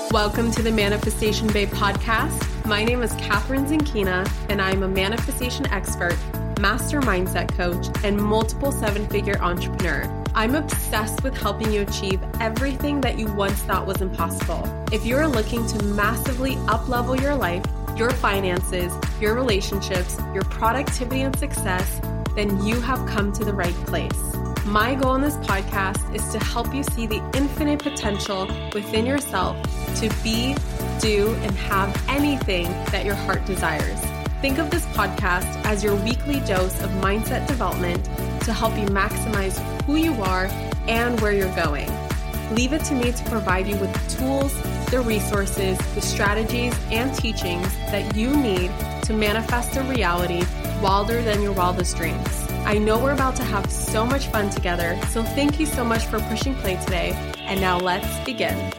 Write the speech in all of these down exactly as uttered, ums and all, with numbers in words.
Welcome to the Manifestation Babe podcast. My name is Catherine Zinkina, and I'm a manifestation expert, master mindset coach, and multiple seven-figure entrepreneur. I'm obsessed with helping you achieve everything that you once thought was impossible. If you're looking to massively up-level your life, your finances, your relationships, your productivity and success, then you have come to the right place. My goal in this podcast is to help you see the infinite potential within yourself to be, do, and have anything that your heart desires. Think of this podcast as your weekly dose of mindset development to help you maximize who you are and where you're going. Leave it to me to provide you with the tools, the resources, the strategies, and teachings that you need to manifest a reality wilder than your wildest dreams. I know we're about to have so much fun together, so thank you so much for pushing play today, and now let's begin.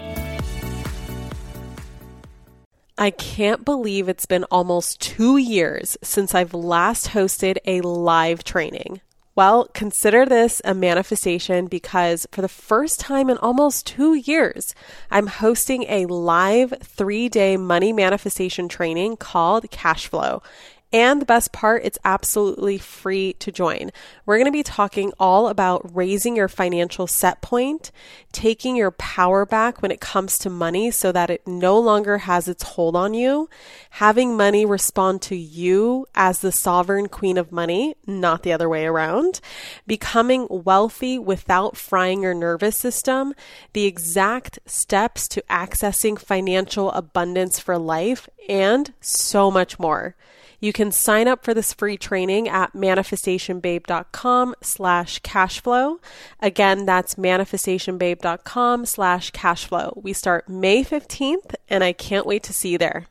I can't believe it's been almost two years since I've last hosted a live training. Well, consider this a manifestation because for the first time in almost two years, I'm hosting a live three-day money manifestation training called Cash Flow. And the best part, it's absolutely free to join. We're going to be talking all about raising your financial set point, taking your power back when it comes to money so that it no longer has its hold on you, having money respond to you as the sovereign queen of money, not the other way around, becoming wealthy without frying your nervous system, the exact steps to accessing financial abundance for life, and so much more. You can sign up for this free training at manifestationbabe.com slash cashflow. Again, that's manifestationbabe.com slash cashflow. We start May fifteenth, and I can't wait to see you there.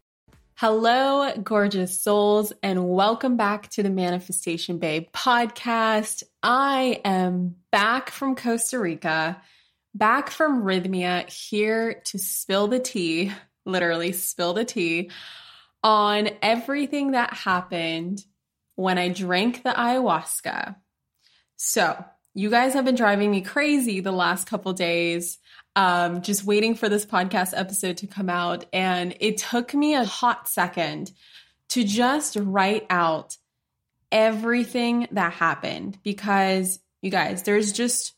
Hello, gorgeous souls, and welcome back to the Manifestation Babe podcast. I am back from Costa Rica, back from Rhythmia, here to spill the tea, literally spill the tea, on everything that happened when I drank the ayahuasca. So you guys have been driving me crazy the last couple days, um, just waiting for this podcast episode to come out. And it took me a hot second to just write out everything that happened because, you guys, there's just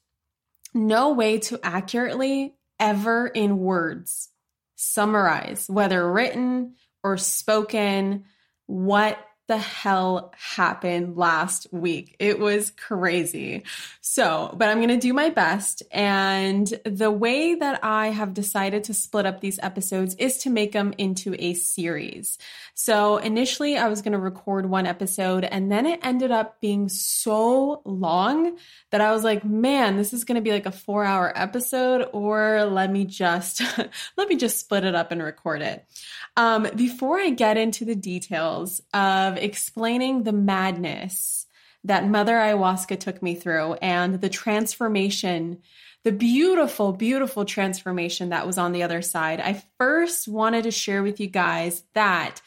no way to accurately ever in words summarize, whether written or spoken, what the hell happened last week. It was crazy. So, but I'm going to do my best. And the way that I have decided to split up these episodes is to make them into a series. So initially I was going to record one episode, and then it ended up being so long that I was like, man, this is going to be like a four hour episode, or let me just, let me just split it up and record it. Um, before I get into the details of explaining the madness that Mother Ayahuasca took me through and the transformation, the beautiful, beautiful transformation that was on the other side, I first wanted to share with you guys that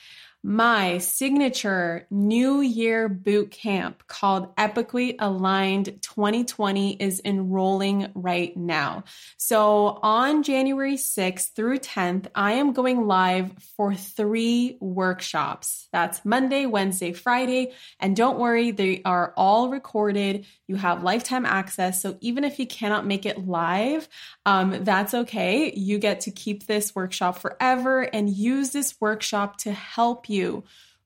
my signature New Year boot camp called Epically Aligned twenty twenty is enrolling right now. So on January sixth through tenth, I am going live for three workshops. That's Monday, Wednesday, Friday. And don't worry, they are all recorded. You have lifetime access. So even if you cannot make it live, um, that's okay. You get to keep this workshop forever and use this workshop to help you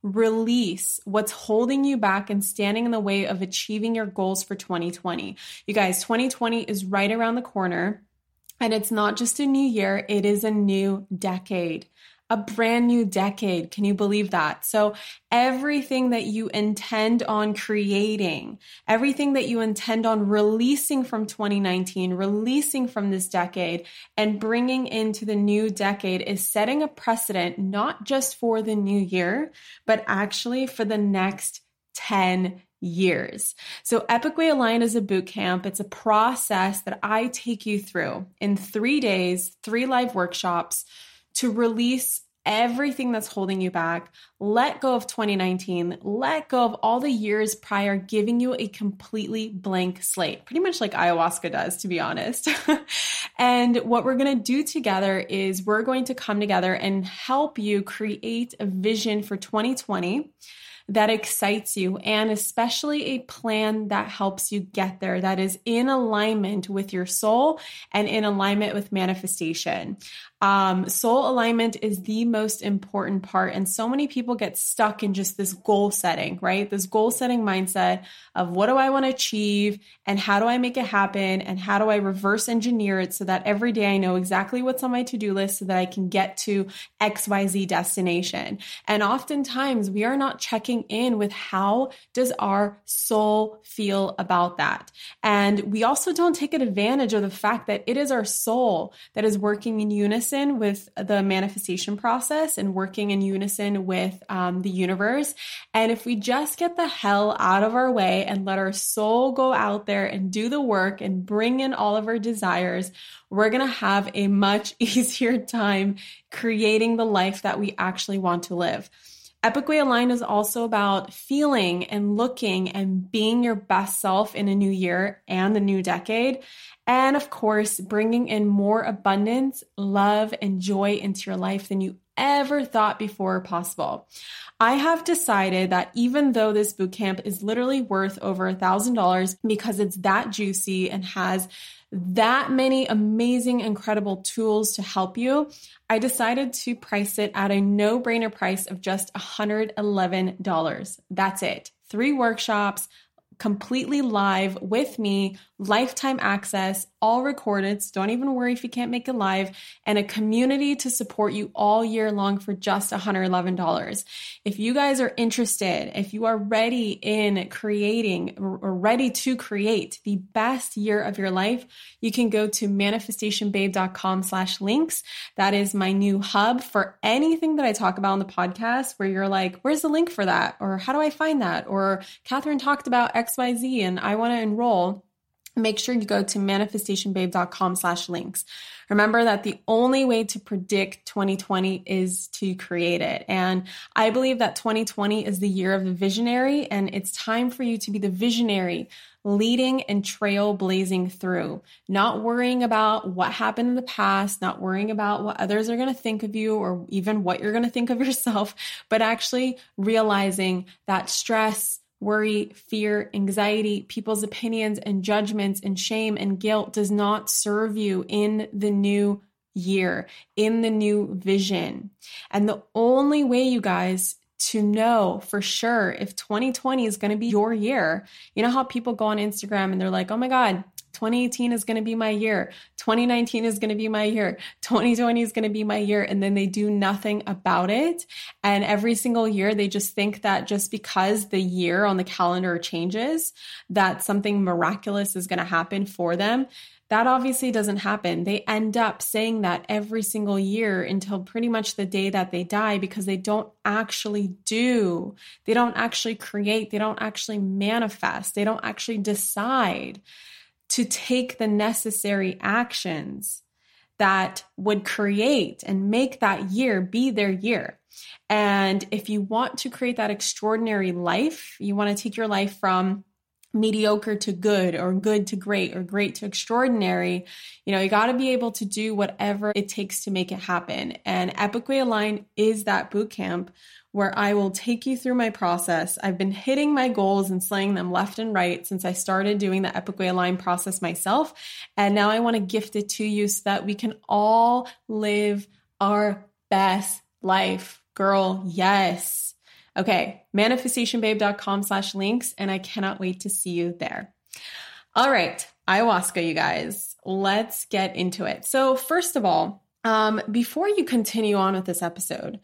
release what's holding you back and standing in the way of achieving your goals for twenty twenty. You guys, twenty twenty is right around the corner, and it's not just a new year, it is a new decade. A brand new decade. Can you believe that? So everything that you intend on creating, everything that you intend on releasing from twenty nineteen, releasing from this decade and bringing into the new decade is setting a precedent, not just for the new year, but actually for the next ten years. So Epically Aligned is a boot camp. It's a process that I take you through in three days, three live workshops to release everything that's holding you back. Let go of twenty nineteen. Let go of all the years prior, giving you a completely blank slate, pretty much like ayahuasca does, to be honest. And what we're going to do together is we're going to come together and help you create a vision for twenty twenty that excites you, and especially a plan that helps you get there, that is in alignment with your soul and in alignment with manifestation. Um, soul alignment is the most important part. And so many people get stuck in just this goal setting, right? This goal setting mindset of what do I want to achieve and how do I make it happen and how do I reverse engineer it so that every day I know exactly what's on my to-do list so that I can get to X Y Z destination. And oftentimes we are not checking in with how does our soul feel about that. And we also don't take advantage of the fact that it is our soul that is working in unison with the manifestation process and working in unison with um, the universe. And if we just get the hell out of our way and let our soul go out there and do the work and bring in all of our desires, we're going to have a much easier time creating the life that we actually want to live. Epic Way Aligned is also about feeling and looking and being your best self in a new year and the new decade. And of course, bringing in more abundance, love, and joy into your life than you ever thought before possible. I have decided that even though this bootcamp is literally worth over a thousand dollars because it's that juicy and has that many amazing, incredible tools to help you, I decided to price it at a no-brainer price of just one hundred eleven dollars. That's it. Three workshops, completely live with me, lifetime access, all recorded, so don't even worry if you can't make it live, and a community to support you all year long for just one hundred eleven dollars. If you guys are interested, if you are ready in creating or ready to create the best year of your life, you can go to manifestationbabe.com slash links. That is my new hub for anything that I talk about on the podcast where you're like, where's the link for that? Or how do I find that? Or Catherine talked about X Y Z and I want to enroll. Make sure you go to manifestationbabe.com slash links. Remember that the only way to predict twenty twenty is to create it. And I believe that twenty twenty is the year of the visionary, and it's time for you to be the visionary, leading and trailblazing through, not worrying about what happened in the past, not worrying about what others are going to think of you or even what you're going to think of yourself, but actually realizing that stress, worry, fear, anxiety, people's opinions and judgments and shame and guilt does not serve you in the new year, in the new vision. And the only way, you guys, to know for sure if twenty twenty is going to be your year, you know how people go on Instagram and they're like, oh my God, twenty eighteen is going to be my year. twenty nineteen is going to be my year. twenty twenty is going to be my year. And then they do nothing about it. And every single year, they just think that just because the year on the calendar changes, that something miraculous is going to happen for them. That obviously doesn't happen. They end up saying that every single year until pretty much the day that they die because they don't actually do. They don't actually create. They don't actually manifest. They don't actually decide to take the necessary actions that would create and make that year be their year. And if you want to create that extraordinary life, you want to take your life from mediocre to good or good to great or great to extraordinary, you know, you got to be able to do whatever it takes to make it happen. And Epic Way Aligned is that bootcamp where I will take you through my process. I've been hitting my goals and slaying them left and right since I started doing the Epic Way Aligned process myself. And now I want to gift it to you so that we can all live our best life. Girl, yes. Okay, manifestationbabe.com slash links, and I cannot wait to see you there. All right, ayahuasca, you guys, let's get into it. So first of all, um, before you continue on with this episode,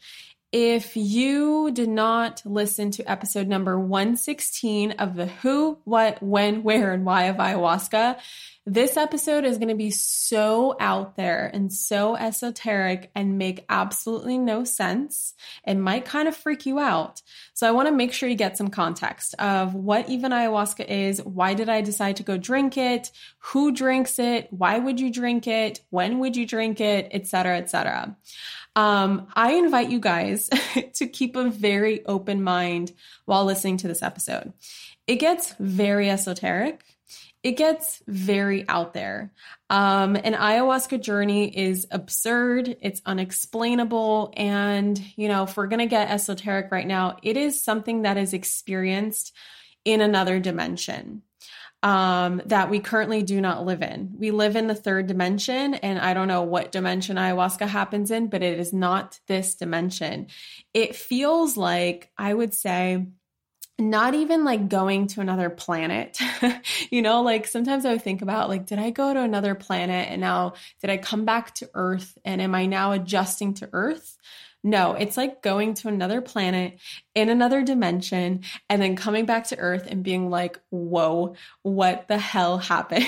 if you did not listen to episode number one sixteen of the who, what, when, where, and why of ayahuasca, this episode is going to be so out there and so esoteric and make absolutely no sense. It might kind of freak you out. So I want to make sure you get some context of what even ayahuasca is. Why did I decide to go drink it? Who drinks it? Why would you drink it? When would you drink it? Et cetera, et cetera. Um, I invite you guys to keep a very open mind while listening to this episode. It gets very esoteric. It gets very out there. Um, an ayahuasca journey is absurd. It's unexplainable. And, you know, if we're going to get esoteric right now, it is something that is experienced in another dimension um, that we currently do not live in. We live in the third dimension, and I don't know what dimension ayahuasca happens in, but it is not this dimension. It feels like, I would say, not even like going to another planet, you know, like sometimes I would think about like, did I go to another planet and now did I come back to Earth and am I now adjusting to Earth? No, it's like going to another planet in another dimension and then coming back to Earth and being like, whoa, what the hell happened?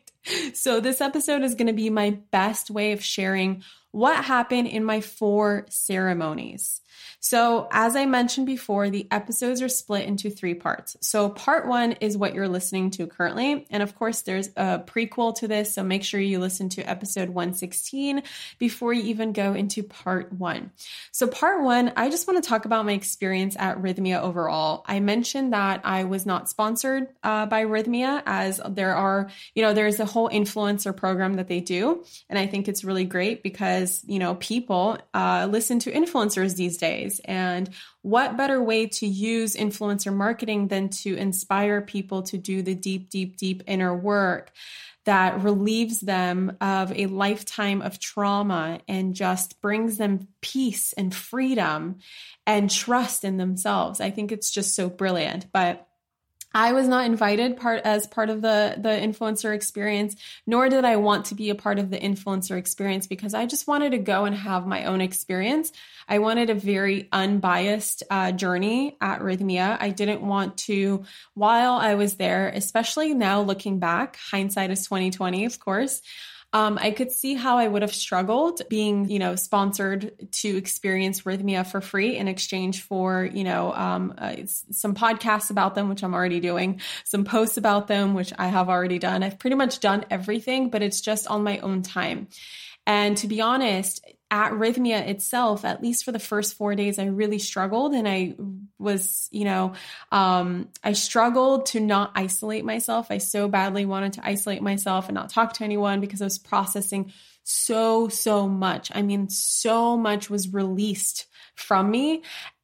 So this episode is going to be my best way of sharing what happened in my four ceremonies. So as I mentioned before, the episodes are split into three parts. So part one is what you're listening to currently. And of course, there's a prequel to this. So make sure you listen to episode one sixteen before you even go into part one. So part one, I just want to talk about my experience at Rythmia overall. I mentioned that I was not sponsored uh, by Rythmia, as there are, you know, there's a whole influencer program that they do. And I think it's really great because, you know, people uh, listen to influencers these days. And what better way to use influencer marketing than to inspire people to do the deep, deep, deep inner work that relieves them of a lifetime of trauma and just brings them peace and freedom and trust in themselves. I think it's just so brilliant. But I was not invited part as part of the, the influencer experience, nor did I want to be a part of the influencer experience because I just wanted to go and have my own experience. I wanted a very unbiased uh, journey at Rythmia. I didn't want to, while I was there, especially now looking back, hindsight is twenty twenty, of course. Um, I could see how I would have struggled being, you know, sponsored to experience Rythmia for free in exchange for, you know, um, uh, some podcasts about them, which I'm already doing, some posts about them, which I have already done. I've pretty much done everything, but it's just on my own time. And to be honest, at Rythmia itself, at least for the first four days, I really struggled. And I was, you know, um, I struggled to not isolate myself. I so badly wanted to isolate myself and not talk to anyone because I was processing so, so much. I mean, so much was released from me.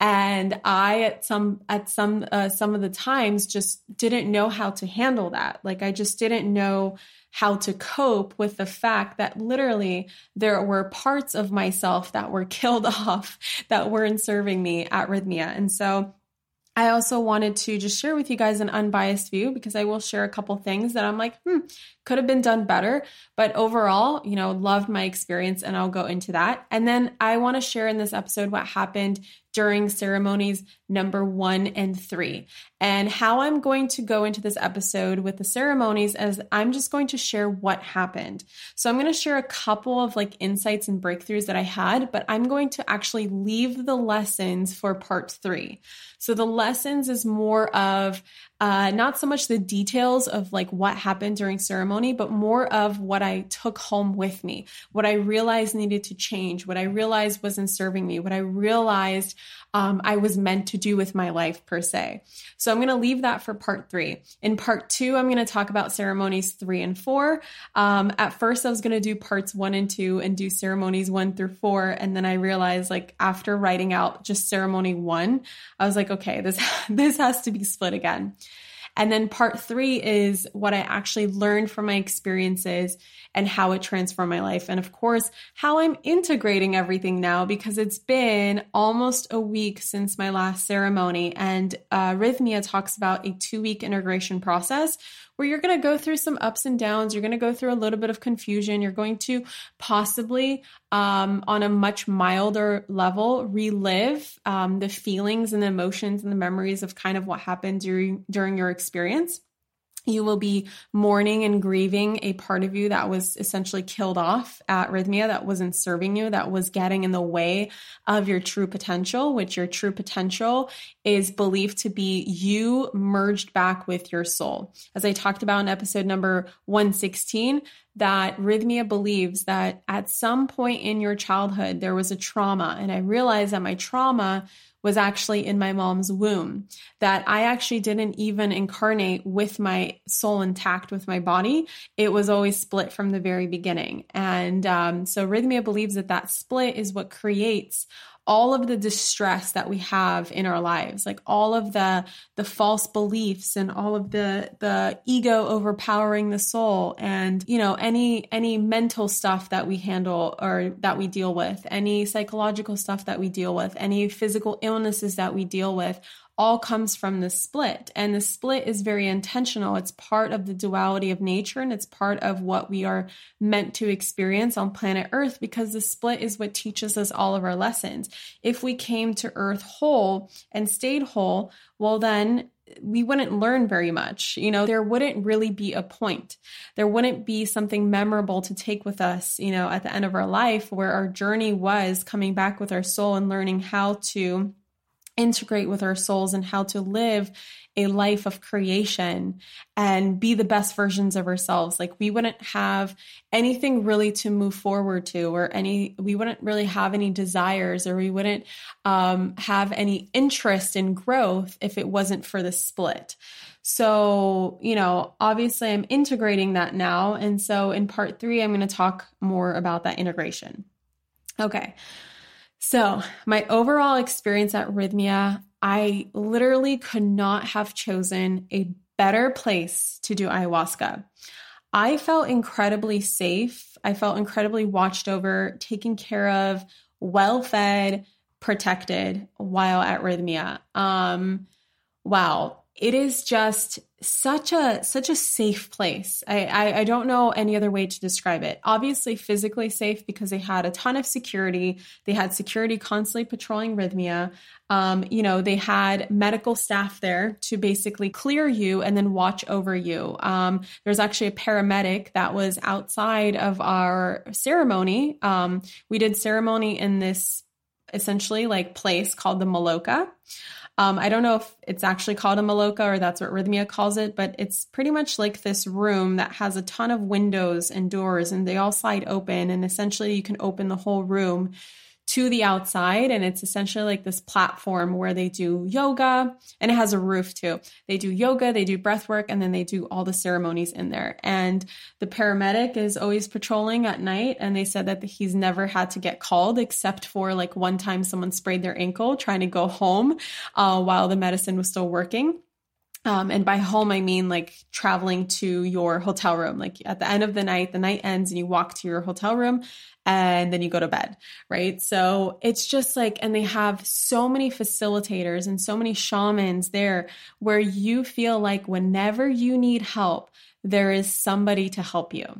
And I, at some, at some, uh, some of the times just didn't know how to handle that. Like, I just didn't know how to cope with the fact that literally there were parts of myself that were killed off that weren't serving me at Rythmia. And so I also wanted to just share with you guys an unbiased view because I will share a couple things that I'm like, hmm, could have been done better. But overall, you know, loved my experience and I'll go into that. And then I want to share in this episode what happened during ceremonies number one and three. And how I'm going to go into this episode with the ceremonies as I'm just going to share what happened. So I'm going to share a couple of like insights and breakthroughs that I had, but I'm going to actually leave the lessons for part three. So the lessons is more of uh, not so much the details of like what happened during ceremony, but more of what I took home with me, what I realized needed to change, what I realized wasn't serving me, what I realized um, I was meant to do with my life per se. So I'm going to leave that for part three. In part two, I'm going to talk about ceremonies three and four. Um, at first, I was going to do parts one and two and do ceremonies one through four. And then I realized, like, after writing out just ceremony one, I was like, okay, this, this has to be split again. And then part three is what I actually learned from my experiences and how it transformed my life. And of course, how I'm integrating everything now, because it's been almost a week since my last ceremony. And uh, Rythmia talks about a two-week integration process where you're going to go through some ups and downs. You're going to go through a little bit of confusion. You're going to possibly, um, on a much milder level, relive um, the feelings and the emotions and the memories of kind of what happened during, during your experience. You will be mourning and grieving a part of you that was essentially killed off at Rythmia, that wasn't serving you, that was getting in the way of your true potential, which your true potential is believed to be you merged back with your soul. As I talked about in episode number one sixteen, that Rhythmia believes that at some point in your childhood, there was a trauma. And I realized that my trauma was actually in my mom's womb, that I actually didn't even incarnate with my soul intact with my body. It was always split from the very beginning. And um, so Rhythmia believes that that split is what creates all of the distress that we have in our lives, like all of the the false beliefs and all of the the ego overpowering the soul, and you know any any mental stuff that we handle or that we deal with, any psychological stuff that we deal with, any physical illnesses that we deal with, all comes from the split. And the split is very intentional. It's part of the duality of nature, and it's part of what we are meant to experience on planet Earth, because the split is what teaches us all of our lessons. If we came to Earth whole and stayed whole, well, then we wouldn't learn very much. You know, there wouldn't really be a point. There wouldn't be something memorable to take with us, you know, at the end of our life, where our journey was coming back with our soul and learning how to integrate with our souls and how to live a life of creation and be the best versions of ourselves. Like we wouldn't have anything really to move forward to, or any, we wouldn't really have any desires, or we wouldn't um, have any interest in growth if it wasn't for the split. So, you know, obviously I'm integrating that now. And so in part three, I'm going to talk more about that integration. Okay. So my overall experience at Rhythmia, I literally could not have chosen a better place to do ayahuasca. I felt incredibly safe. I felt incredibly watched over, taken care of, well-fed, protected while at Rhythmia. Um, wow. It is just such a such a safe place. I, I I don't know any other way to describe it. Obviously physically safe because they had a ton of security. They had security constantly patrolling Rhythmia. Um, you know, they had medical staff there to basically clear you and then watch over you. Um, there's actually a paramedic that was outside of our ceremony. Um, we did ceremony in this essentially like place called the Maloka. Um, I don't know if it's actually called a Maloka or that's what Rhythmia calls it, but it's pretty much like this room that has a ton of windows and doors, and they all slide open. And essentially you can open the whole room to the outside. And it's essentially like this platform where they do yoga, and it has a roof too. They do yoga, they do breath work, and then they do all the ceremonies in there. And the paramedic is always patrolling at night. And they said that he's never had to get called except for like one time someone sprayed their ankle trying to go home uh, while the medicine was still working. Um, and by home, I mean like traveling to your hotel room. Like at the end of the night, the night ends and you walk to your hotel room and then you go to bed, right? So it's just like, and they have so many facilitators and so many shamans there where you feel like whenever you need help, there is somebody to help you.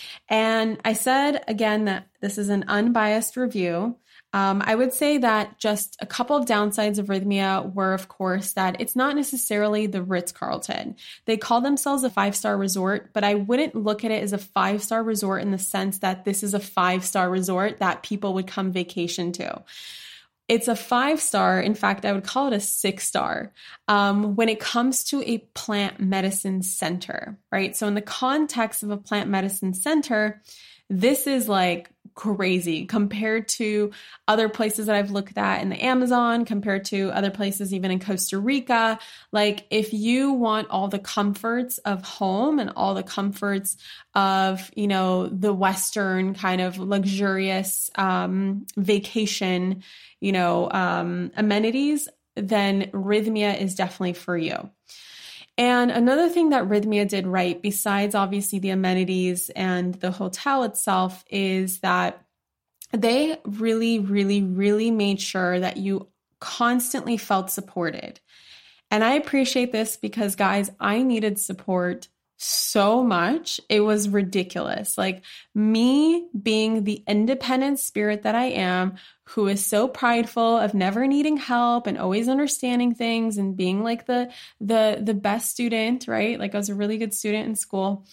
And I said again that this is an unbiased review. Um, I would say that just a couple of downsides of Rhythmia were, of course, that it's not necessarily the Ritz-Carlton. They call themselves a five-star resort, but I wouldn't look at it as a five-star resort in the sense that this is a five-star resort that people would come vacation to. It's a five-star. In fact, I would call it a six-star um, when it comes to a plant medicine center, right? So in the context of a plant medicine center, this is like crazy compared to other places that I've looked at in the Amazon, compared to other places even in Costa Rica. Like if you want all the comforts of home and all the comforts of, you know, the Western kind of luxurious um, vacation, you know, um, amenities, then Rhythmia is definitely for you. And another thing that Rhythmia did right, besides obviously the amenities and the hotel itself, is that they really, really, really made sure that you constantly felt supported. And I appreciate this because, guys, I needed support so much. It was ridiculous. Like me being the independent spirit that I am, who is so prideful of never needing help and always understanding things and being like the, the, the best student, right? Like I was a really good student in school.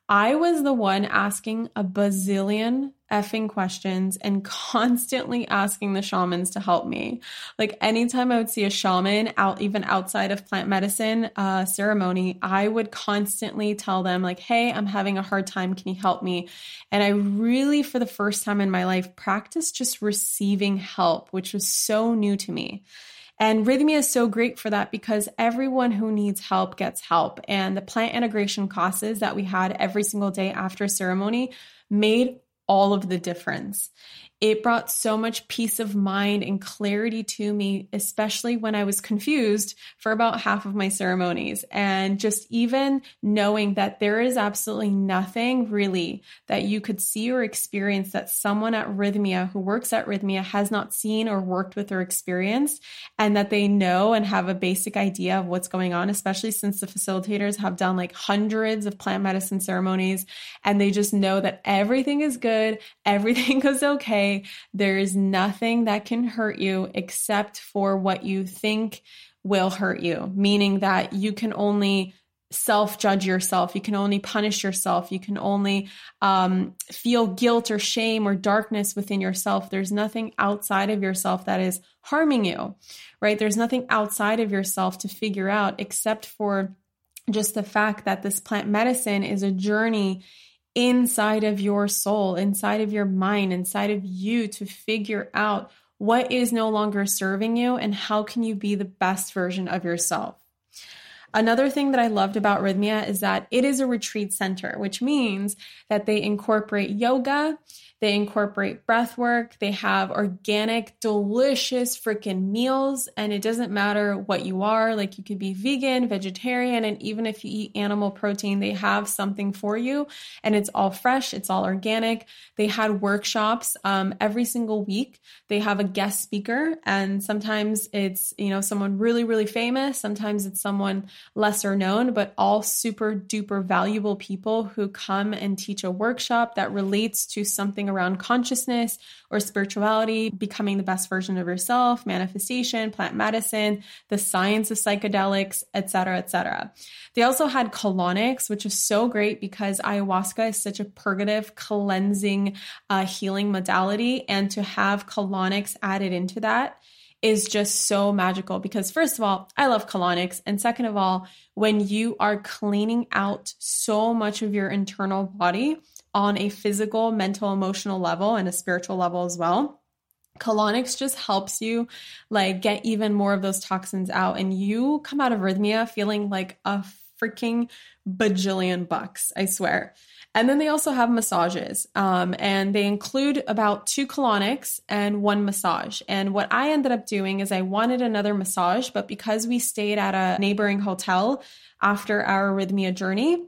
I was the one asking a bazillion effing questions and constantly asking the shamans to help me. Like anytime I would see a shaman out, even outside of plant medicine uh, ceremony, I would constantly tell them like, hey, I'm having a hard time. Can you help me? And I really, for the first time in my life, practiced just receiving help, which was so new to me. And Rythmia is so great for that because everyone who needs help gets help. And the plant integration classes that we had every single day after ceremony made all of the difference. It brought so much peace of mind and clarity to me, especially when I was confused for about half of my ceremonies. And just even knowing that there is absolutely nothing really that you could see or experience that someone at Rythmia who works at Rythmia has not seen or worked with or experienced, and that they know and have a basic idea of what's going on, especially since the facilitators have done like hundreds of plant medicine ceremonies and they just know that everything is good, everything goes okay. There is nothing that can hurt you except for what you think will hurt you, meaning that you can only self-judge yourself. You can only punish yourself. You can only um, feel guilt or shame or darkness within yourself. There's nothing outside of yourself that is harming you, right? There's nothing outside of yourself to figure out except for just the fact that this plant medicine is a journey inside of your soul, inside of your mind, inside of you to figure out what is no longer serving you and how can you be the best version of yourself. Another thing that I loved about Rythmia is that it is a retreat center, which means that they incorporate yoga, they incorporate breath work, they have organic, delicious freaking meals, and it doesn't matter what you are. Like you could be vegan, vegetarian, and even if you eat animal protein, they have something for you, and it's all fresh, it's all organic. They had workshops um, every single week. They have a guest speaker, and sometimes it's, you know, someone really, really famous. Sometimes it's someone lesser known, but all super duper valuable people who come and teach a workshop that relates to something around consciousness or spirituality, becoming the best version of yourself, manifestation, plant medicine, the science of psychedelics, et cetera, et cetera. They also had colonics, which is so great because ayahuasca is such a purgative, cleansing, uh, healing modality. And to have colonics added into that is just so magical because first of all, I love colonics. And second of all, when you are cleaning out so much of your internal body on a physical, mental, emotional level and a spiritual level as well, colonics just helps you like get even more of those toxins out. And you come out of Rythmia feeling like a freaking bajillion bucks, I swear. And then they also have massages, um, and they include about two colonics and one massage. And what I ended up doing is I wanted another massage, but because we stayed at a neighboring hotel after our Rythmia journey,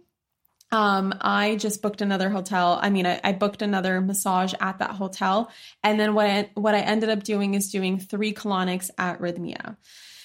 um, I just booked another hotel. I mean, I, I booked another massage at that hotel. And then what I, what I ended up doing is doing three colonics at Rythmia.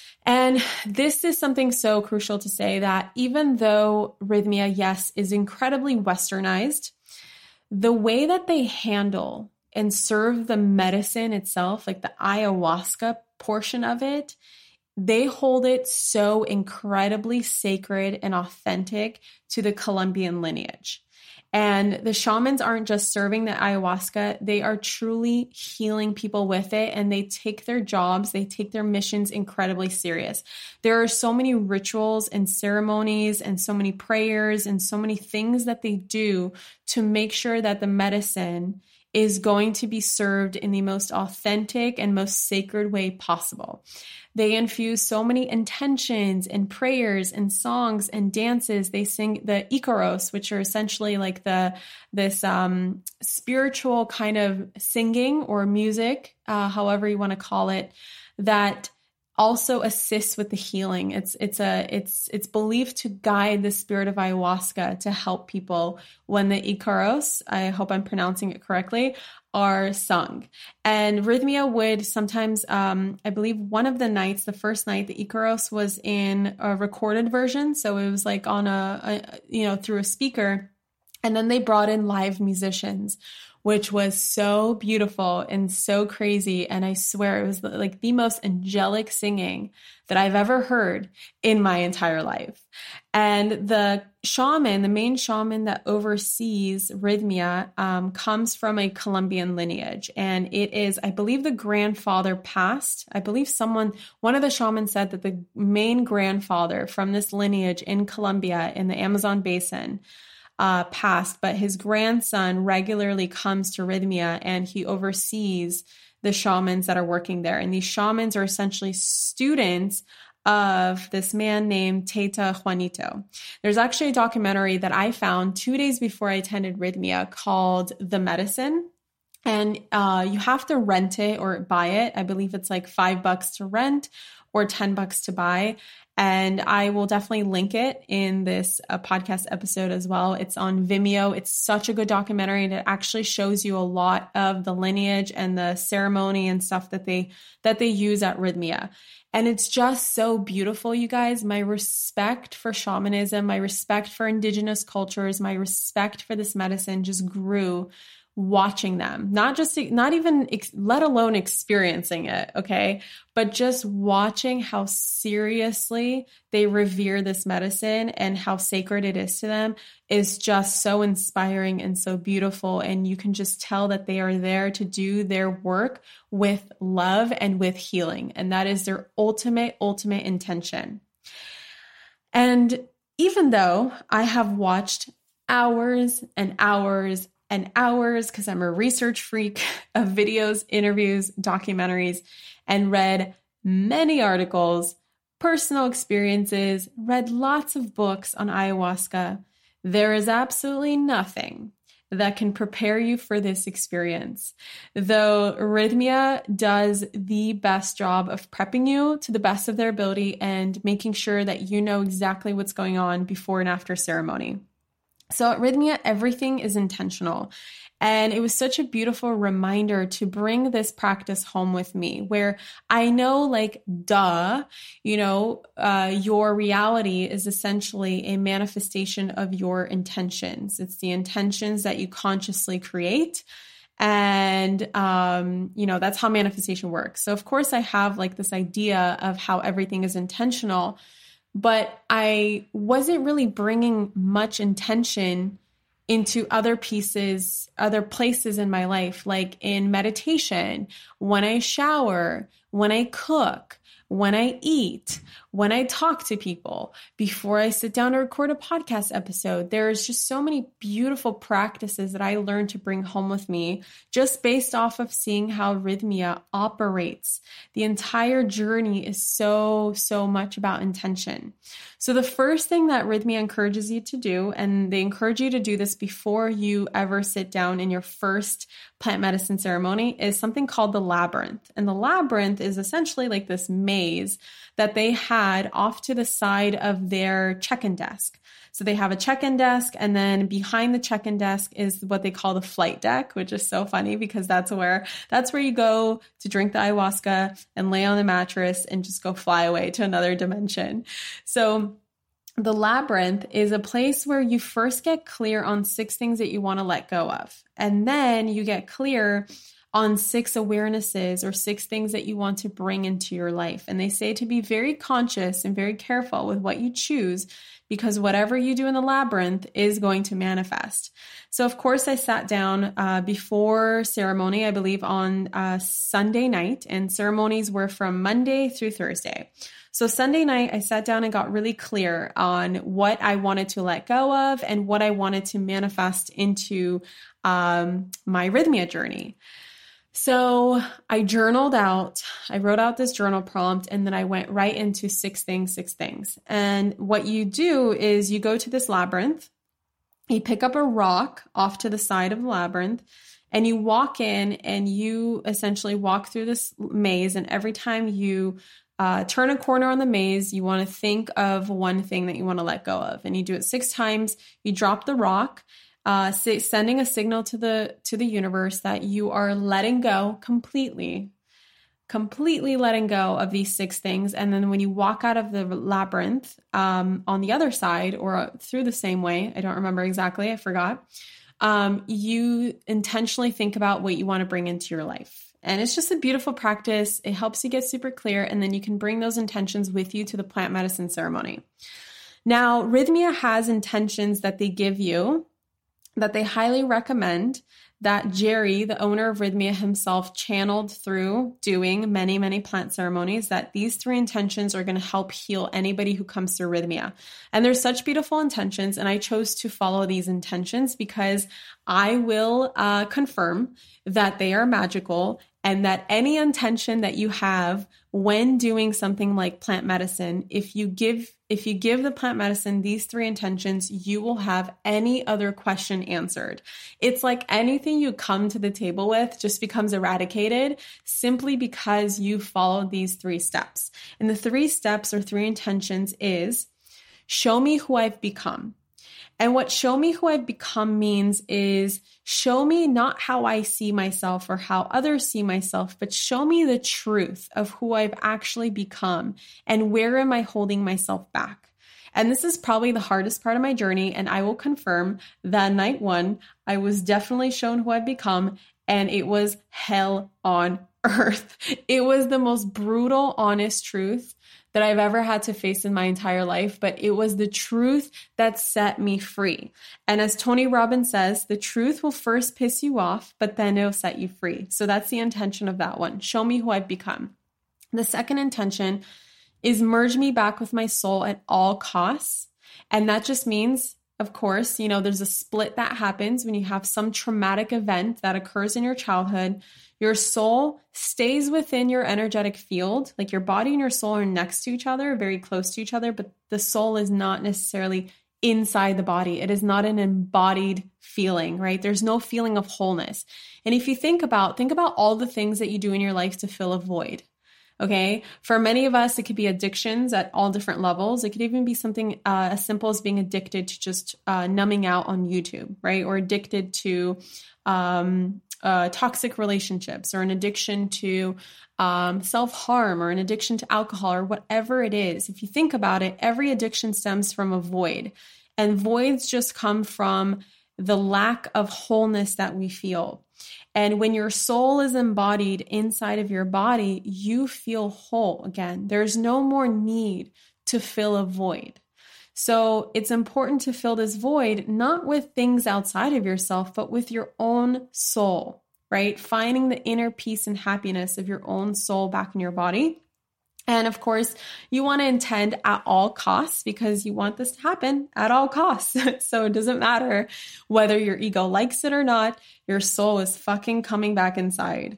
And this is something so crucial to say that even though Rythmia, yes, is incredibly westernized, the way that they handle and serve the medicine itself, like the ayahuasca portion of it, they hold it so incredibly sacred and authentic to the Colombian lineage. And the shamans aren't just serving the ayahuasca, they are truly healing people with it. And they take their jobs, they take their missions incredibly serious. There are so many rituals and ceremonies and so many prayers and so many things that they do to make sure that the medicine is going to be served in the most authentic and most sacred way possible. They infuse so many intentions and prayers and songs and dances. They sing the Icaros, which are essentially like the this um, spiritual kind of singing or music, uh, however you want to call it, that also assists with the healing. It's it's a it's it's believed to guide the spirit of ayahuasca to help people when the Icaros, I hope I'm pronouncing it correctly, are sung. And Rythmia would sometimes, um, I believe one of the nights, the first night, the Icaros was in a recorded version, so it was like on a, a you know through a speaker. And then they brought in live musicians, which was so beautiful and so crazy. And I swear it was like the most angelic singing that I've ever heard in my entire life. And the shaman, the main shaman that oversees Rythmia, um, comes from a Colombian lineage. And it is, I believe the grandfather passed. I believe someone, one of the shamans said that the main grandfather from this lineage in Colombia in the Amazon basin uh, passed, but his grandson regularly comes to Rythmia and he oversees the shamans that are working there. And these shamans are essentially students of this man named Teta Juanito. There's actually a documentary that I found two days before I attended Rythmia called The Medicine. And uh, you have to rent it or buy it. I believe it's like five bucks to rent or ten bucks to buy. And I will definitely link it in this uh, podcast episode as well. It's on Vimeo. It's such a good documentary, and it actually shows you a lot of the lineage and the ceremony and stuff that they that they use at Rythmia. And it's just so beautiful, you guys. My respect for shamanism, my respect for indigenous cultures, my respect for this medicine just grew watching them, not just, not even, let alone experiencing it. Okay. But just watching how seriously they revere this medicine and how sacred it is to them is just so inspiring and so beautiful. And you can just tell that they are there to do their work with love and with healing. And that is their ultimate, ultimate intention. And even though I have watched hours and hours and hours, because I'm a research freak, of videos, interviews, documentaries, and read many articles, personal experiences, read lots of books on ayahuasca, there is absolutely nothing that can prepare you for this experience. Though Rythmia does the best job of prepping you to the best of their ability and making sure that you know exactly what's going on before and after ceremony. So at Rythmia, everything is intentional. And it was such a beautiful reminder to bring this practice home with me, where I know, like, duh, you know, uh, your reality is essentially a manifestation of your intentions. It's the intentions that you consciously create. And, um, you know, that's how manifestation works. So of course I have like this idea of how everything is intentional, but I wasn't really bringing much intention into other pieces, other places in my life, like in meditation, when I shower, when I cook, when I eat, when I talk to people, before I sit down to record a podcast episode. There's just so many beautiful practices that I learned to bring home with me just based off of seeing how Rythmia operates. The entire journey is so, so much about intention. So the first thing that Rythmia encourages you to do, and they encourage you to do this before you ever sit down in your first plant medicine ceremony, is something called the labyrinth. And the labyrinth is essentially like this maze that they had off to the side of their check-in desk. So they have a check-in desk, and then behind the check-in desk is what they call the flight deck, which is so funny because that's where that's where you go to drink the ayahuasca and lay on the mattress and just go fly away to another dimension. So the labyrinth is a place where you first get clear on six things that you want to let go of. And then you get clear on six awarenesses or six things that you want to bring into your life. And they say to be very conscious and very careful with what you choose, because whatever you do in the labyrinth is going to manifest. So of course I sat down uh, before ceremony, I believe on uh, Sunday night, and ceremonies were from Monday through Thursday. So Sunday night, I sat down and got really clear on what I wanted to let go of and what I wanted to manifest into um, my Rythmia journey. So I journaled out, I wrote out this journal prompt, and then I went right into six things, six things. And what you do is you go to this labyrinth, you pick up a rock off to the side of the labyrinth, and you walk in and you essentially walk through this maze. And every time you uh, turn a corner on the maze, you want to think of one thing that you want to let go of. And you do it six times. You drop the rock, Uh, sending a signal to the to the universe that you are letting go completely, completely letting go of these six things. And then when you walk out of the labyrinth um, on the other side or through the same way, I don't remember exactly, I forgot, um, you intentionally think about what you want to bring into your life. And it's just a beautiful practice. It helps you get super clear, and then you can bring those intentions with you to the plant medicine ceremony. Now, Rythmia has intentions that they give you that they highly recommend, that Jerry, the owner of Rythmia himself, channeled through doing many, many plant ceremonies, that these three intentions are going to help heal anybody who comes through Rythmia. And they're such beautiful intentions, and I chose to follow these intentions because I will uh, confirm that they are magical, and that any intention that you have when doing something like plant medicine, if you give if you give the plant medicine these three intentions, you will have any other question answered. It's like anything you come to the table with just becomes eradicated simply because you followed these three steps. And the three steps or three intentions is, show me who I've become. And what show me who I've become means is show me not how I see myself or how others see myself, but show me the truth of who I've actually become and where am I holding myself back. And this is probably the hardest part of my journey. And I will confirm that night one, I was definitely shown who I've become, and it was hell on earth. It was the most brutal, honest truth that I've ever had to face in my entire life, but it was the truth that set me free. And as Tony Robbins says, the truth will first piss you off, but then it'll set you free. So that's the intention of that one. Show me who I've become. The second intention is merge me back with my soul at all costs. And that just means, of course, you know, there's a split that happens when you have some traumatic event that occurs in your childhood. Your soul stays within your energetic field, like your body and your soul are next to each other, very close to each other, but the soul is not necessarily inside the body. It is not an embodied feeling, right? There's no feeling of wholeness. And if you think about, think about all the things that you do in your life to fill a void. Okay. For many of us, it could be addictions at all different levels. It could even be something uh, as simple as being addicted to just uh, numbing out on YouTube, right? Or addicted to um, uh, toxic relationships, or an addiction to um, self-harm, or an addiction to alcohol, or whatever it is. If you think about it, every addiction stems from a void, and voids just come from the lack of wholeness that we feel. And when your soul is embodied inside of your body, you feel whole again. There's no more need to fill a void. So it's important to fill this void, not with things outside of yourself, but with your own soul, right? Finding the inner peace and happiness of your own soul back in your body. And of course, you want to intend at all costs, because you want this to happen at all costs. So it doesn't matter whether your ego likes it or not, your soul is fucking coming back inside.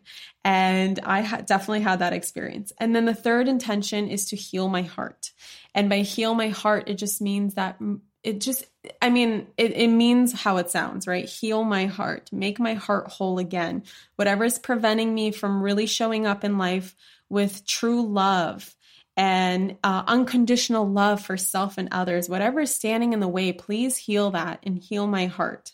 And I ha- definitely had that experience. And then the third intention is to heal my heart. And by heal my heart, it just means that it just, I mean, it, it means how it sounds, right? Heal my heart, make my heart whole again. Whatever is preventing me from really showing up in life with true love and uh, unconditional love for self and others, whatever is standing in the way, please heal that and heal my heart.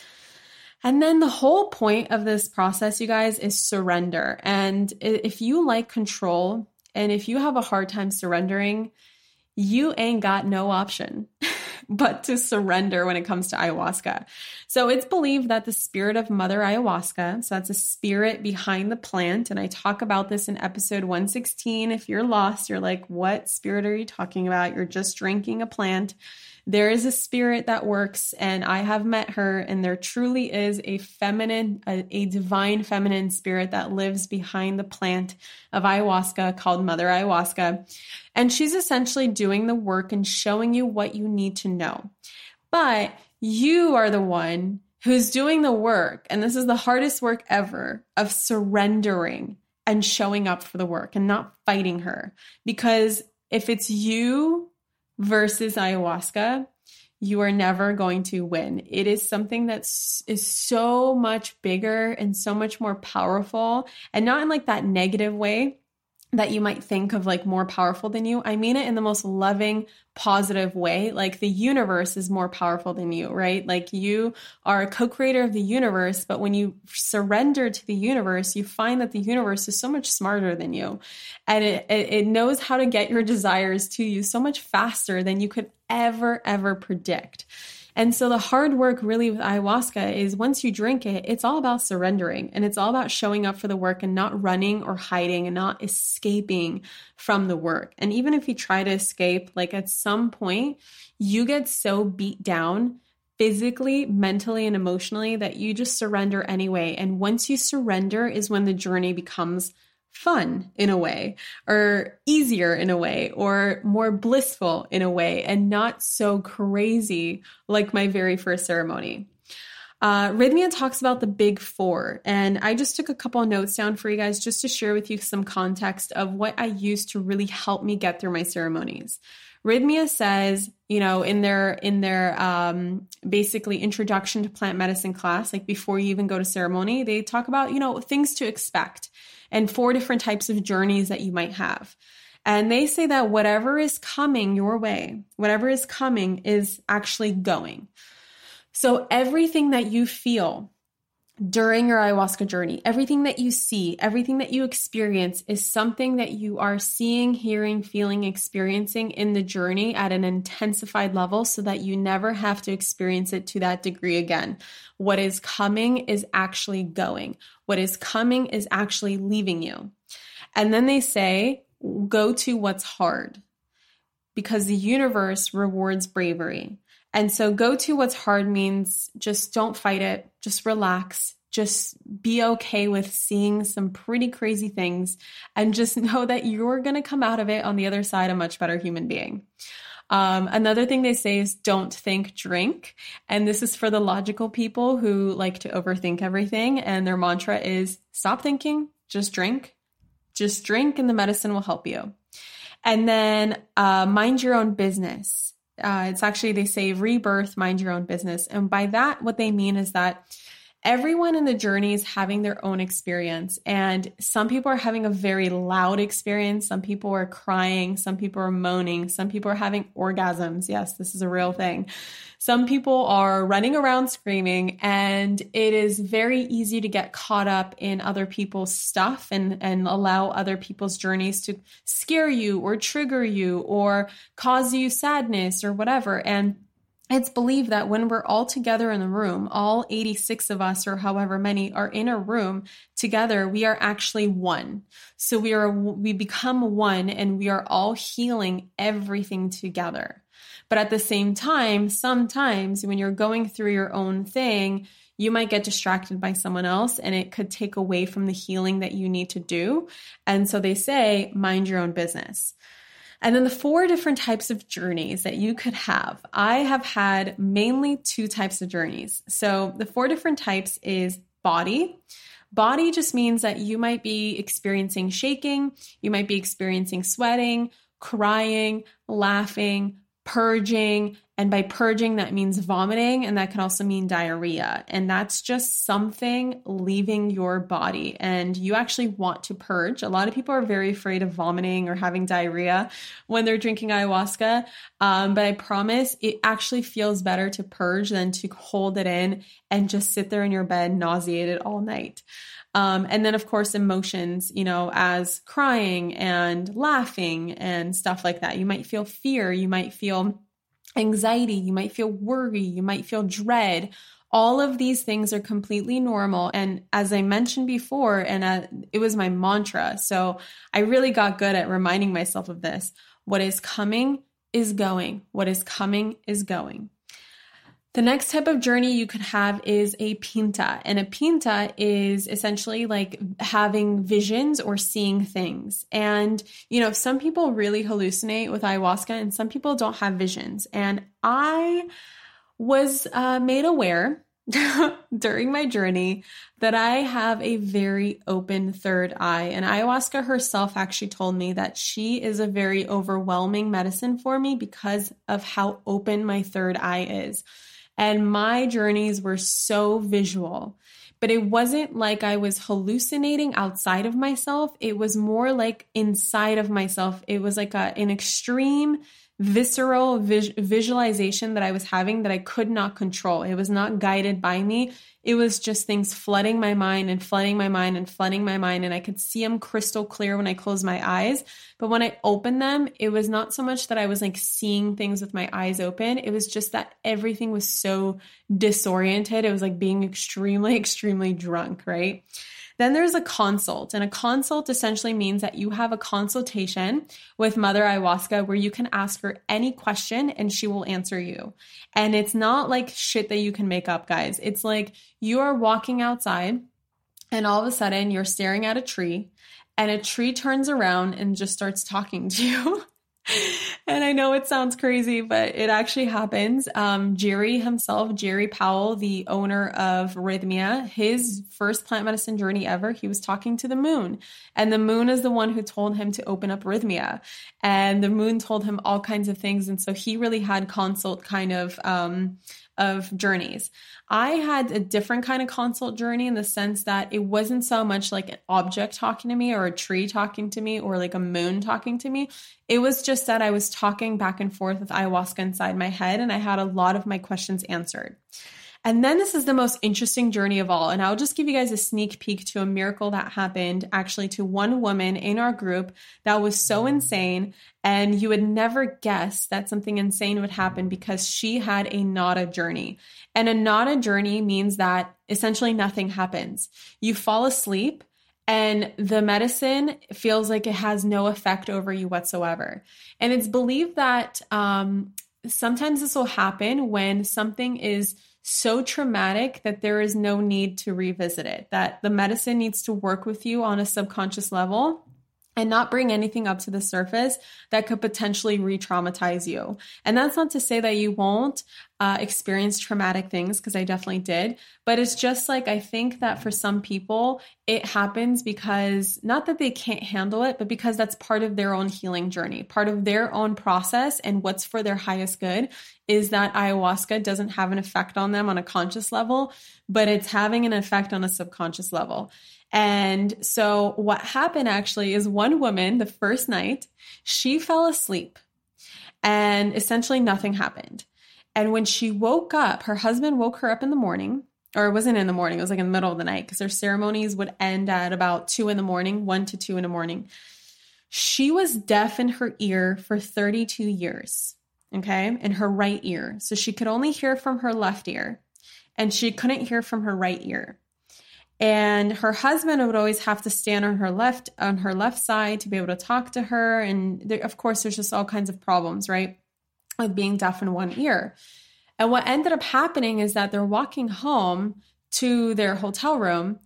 And then the whole point of this process, you guys, is surrender. And if you like control, and if you have a hard time surrendering, you ain't got no option but to surrender when it comes to ayahuasca. So it's believed that the spirit of Mother Ayahuasca, so that's a spirit behind the plant, and I talk about this in episode one sixteen. If you're lost, you're like, what spirit are you talking about? You're just drinking a plant. There is a spirit that works, and I have met her, and there truly is a feminine, a, a divine feminine spirit that lives behind the plant of ayahuasca called Mother Ayahuasca. And she's essentially doing the work and showing you what you need to know. But you are the one who's doing the work, and this is the hardest work ever, of surrendering and showing up for the work and not fighting her. Because if it's you versus ayahuasca, you are never going to win. It is something that is so much bigger and so much more powerful, and not in like that negative way that you might think of, like more powerful than you. I mean it in the most loving, positive way. Like the universe is more powerful than you, right? Like you are a co-creator of the universe, but when you surrender to the universe, you find that the universe is so much smarter than you. And it, it, it knows how to get your desires to you so much faster than you could ever, ever predict. And so the hard work really with ayahuasca is once you drink it, it's all about surrendering, and it's all about showing up for the work and not running or hiding and not escaping from the work. And even if you try to escape, like at some point you get so beat down physically, mentally, and emotionally that you just surrender anyway. And once you surrender is when the journey becomes fun in a way, or easier in a way, or more blissful in a way, and not so crazy like my very first ceremony. Uh, Rythmia talks about the big four, and I just took a couple of notes down for you guys just to share with you some context of what I used to really help me get through my ceremonies. Rythmia says, you know, in their in their um, basically introduction to plant medicine class, like before you even go to ceremony, they talk about, you know, things to expect and four different types of journeys that you might have. And they say that whatever is coming your way, whatever is coming is actually going. So everything that you feel during your ayahuasca journey, everything that you see, everything that you experience is something that you are seeing, hearing, feeling, experiencing in the journey at an intensified level so that you never have to experience it to that degree again. What is coming is actually going. What is coming is actually leaving you. And then they say, go to what's hard, because the universe rewards bravery. And so go to what's hard means just don't fight it. Just relax. Just be okay with seeing some pretty crazy things, and just know that you're going to come out of it on the other side a much better human being. Um, another thing they say is don't think, drink. And this is for the logical people who like to overthink everything. And their mantra is stop thinking, just drink. Just drink and the medicine will help you. And then uh, mind your own business. Uh, it's actually, they say rebirth, mind your own business. And by that, what they mean is that everyone in the journey is having their own experience. And some people are having a very loud experience. Some people are crying. Some people are moaning. Some people are having orgasms. Yes, this is a real thing. Some people are running around screaming, and it is very easy to get caught up in other people's stuff and, and allow other people's journeys to scare you or trigger you or cause you sadness or whatever. And it's believed that when we're all together in the room, all eighty-six of us or however many are in a room together, we are actually one. So we are, we become one, and we are all healing everything together. But at the same time, sometimes when you're going through your own thing, you might get distracted by someone else, and it could take away from the healing that you need to do. And so they say, mind your own business. And then the four different types of journeys that you could have. I have had mainly two types of journeys. So the four different types is body. Body just means that you might be experiencing shaking, you might be experiencing sweating, crying, laughing, purging. And by purging, that means vomiting, and that can also mean diarrhea. And that's just something leaving your body. And you actually want to purge. A lot of people are very afraid of vomiting or having diarrhea when they're drinking ayahuasca. Um, but I promise it actually feels better to purge than to hold it in and just sit there in your bed nauseated all night. Um, and then, of course, emotions, you know, as crying and laughing and stuff like that. You might feel fear. You might feel anxiety, you might feel worry, you might feel dread. All of these things are completely normal. And as I mentioned before, and uh, it was my mantra, so I really got good at reminding myself of this. What is coming is going. What is coming is going. The next type of journey you could have is a pinta. And a pinta is essentially like having visions or seeing things. And, you know, some people really hallucinate with ayahuasca and some people don't have visions. And I was uh, made aware during my journey that I have a very open third eye. And ayahuasca herself actually told me that she is a very overwhelming medicine for me because of how open my third eye is. And my journeys were so visual, but it wasn't like I was hallucinating outside of myself. It was more like inside of myself. It was like a, an extreme visceral vis- visualization that I was having that I could not control. It was not guided by me. It was just things flooding my mind and flooding my mind and flooding my mind. And I could see them crystal clear when I closed my eyes. But when I opened them, it was not so much that I was like seeing things with my eyes open. It was just that everything was so disoriented. It was like being extremely, extremely drunk, right? Then there's a consult, and a consult essentially means that you have a consultation with Mother Ayahuasca where you can ask her any question and she will answer you. And it's not like shit that you can make up, guys. It's like you are walking outside and all of a sudden you're staring at a tree and a tree turns around and just starts talking to you. And I know it sounds crazy, but it actually happens. Um, Jerry himself, Jerry Powell, the owner of Rhythmia, his first plant medicine journey ever, he was talking to the moon. And the moon is the one who told him to open up Rhythmia. And the moon told him all kinds of things. And so he really had consult kind of um, of journeys. I had a different kind of consult journey in the sense that it wasn't so much like an object talking to me or a tree talking to me or like a moon talking to me. It was just that I was talking back and forth with ayahuasca inside my head and I had a lot of my questions answered. And then this is the most interesting journey of all. And I'll just give you guys a sneak peek to a miracle that happened actually to one woman in our group that was so insane. And you would never guess that something insane would happen because she had a nada journey. And a nada journey means that essentially nothing happens. You fall asleep and the medicine feels like it has no effect over you whatsoever. And it's believed that um, sometimes this will happen when something is so traumatic that there is no need to revisit it, that the medicine needs to work with you on a subconscious level and not bring anything up to the surface that could potentially re-traumatize you. And that's not to say that you won't uh, experience traumatic things, because I definitely did. But it's just like, I think that for some people, it happens because, not that they can't handle it, but because that's part of their own healing journey, part of their own process, and what's for their highest good is that ayahuasca doesn't have an effect on them on a conscious level, but it's having an effect on a subconscious level. And so what happened actually is one woman, the first night, she fell asleep and essentially nothing happened. And when she woke up, her husband woke her up in the morning, or it wasn't in the morning, it was like in the middle of the night because their ceremonies would end at about two in the morning, one to two in the morning. She was deaf in her ear for thirty-two years, okay, in her right ear. So she could only hear from her left ear and she couldn't hear from her right ear. And her husband would always have to stand on her left, on her left side to be able to talk to her. And there, of course, there's just all kinds of problems, right, with being deaf in one ear. And what ended up happening is that they're walking home to their hotel room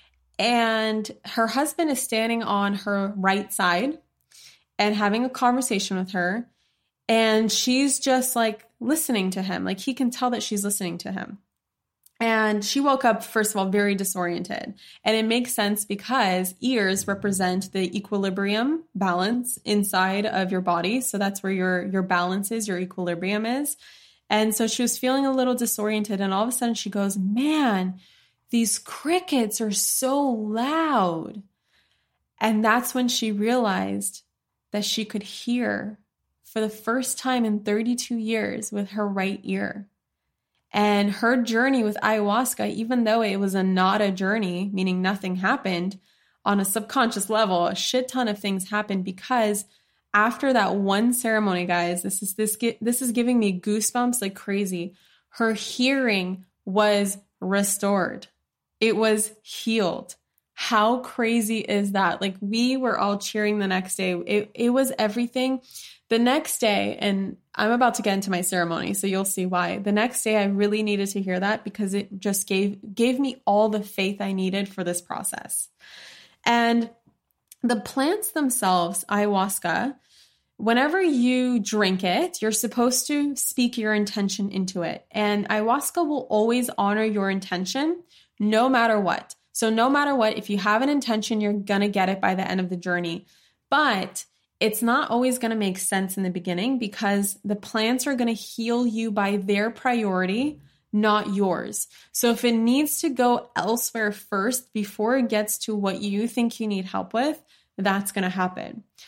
and her husband is standing on her right side and having a conversation with her. And she's just like listening to him. Like he can tell that she's listening to him. And she woke up, first of all, very disoriented. And it makes sense because ears represent the equilibrium balance inside of your body. So that's where your, your balance is, your equilibrium is. And so she was feeling a little disoriented. And all of a sudden she goes, man, these crickets are so loud. And that's when she realized that she could hear for the first time in thirty-two years with her right ear. And her journey with ayahuasca, even though it was a nada journey, meaning nothing happened, on a subconscious level, a shit ton of things happened because after that one ceremony, guys, this is this this is giving me goosebumps like crazy. Her hearing was restored. It was healed. How crazy is that? Like we were all cheering the next day. It it was everything. The next day, and I'm about to get into my ceremony, so you'll see why. The next day, I really needed to hear that because it just gave gave me all the faith I needed for this process. And the plants themselves, ayahuasca, whenever you drink it, you're supposed to speak your intention into it. And ayahuasca will always honor your intention no matter what. So no matter what, if you have an intention, you're going to get it by the end of the journey. But it's not always going to make sense in the beginning because the plants are going to heal you by their priority, not yours. So if it needs to go elsewhere first before it gets to what you think you need help with, that's going to happen.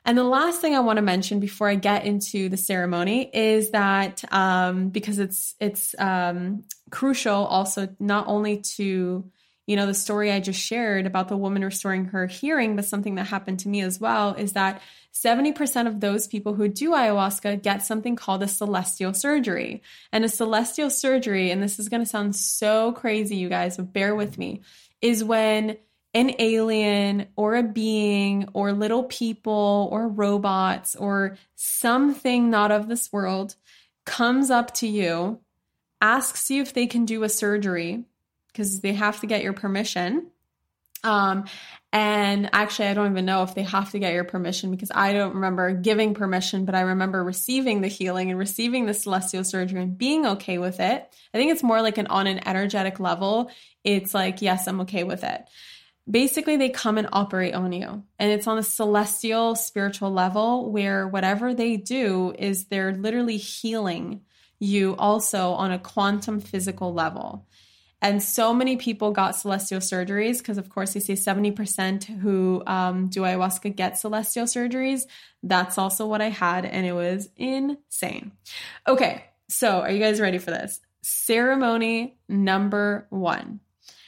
And the last thing I want to mention before I get into the ceremony is that um, because it's it's um, crucial also not only to, you know, the story I just shared about the woman restoring her hearing, but something that happened to me as well is that seventy percent of those people who do ayahuasca get something called a celestial surgery. And a celestial surgery, and this is going to sound so crazy, you guys, but bear with me, is when an alien or a being or little people or robots or something not of this world comes up to you, asks you if they can do a surgery because they have to get your permission. Um, and actually, I don't even know if they have to get your permission because I don't remember giving permission, but I remember receiving the healing and receiving the celestial surgery and being okay with it. I think it's more like an on an energetic level. It's like, yes, I'm okay with it. Basically, they come and operate on you. And it's on a celestial spiritual level where whatever they do is they're literally healing you also on a quantum physical level. And so many people got celestial surgeries because, of course, they say seventy percent who um, do ayahuasca get celestial surgeries. That's also what I had, and it was insane. Okay, so are you guys ready for this? Ceremony number one.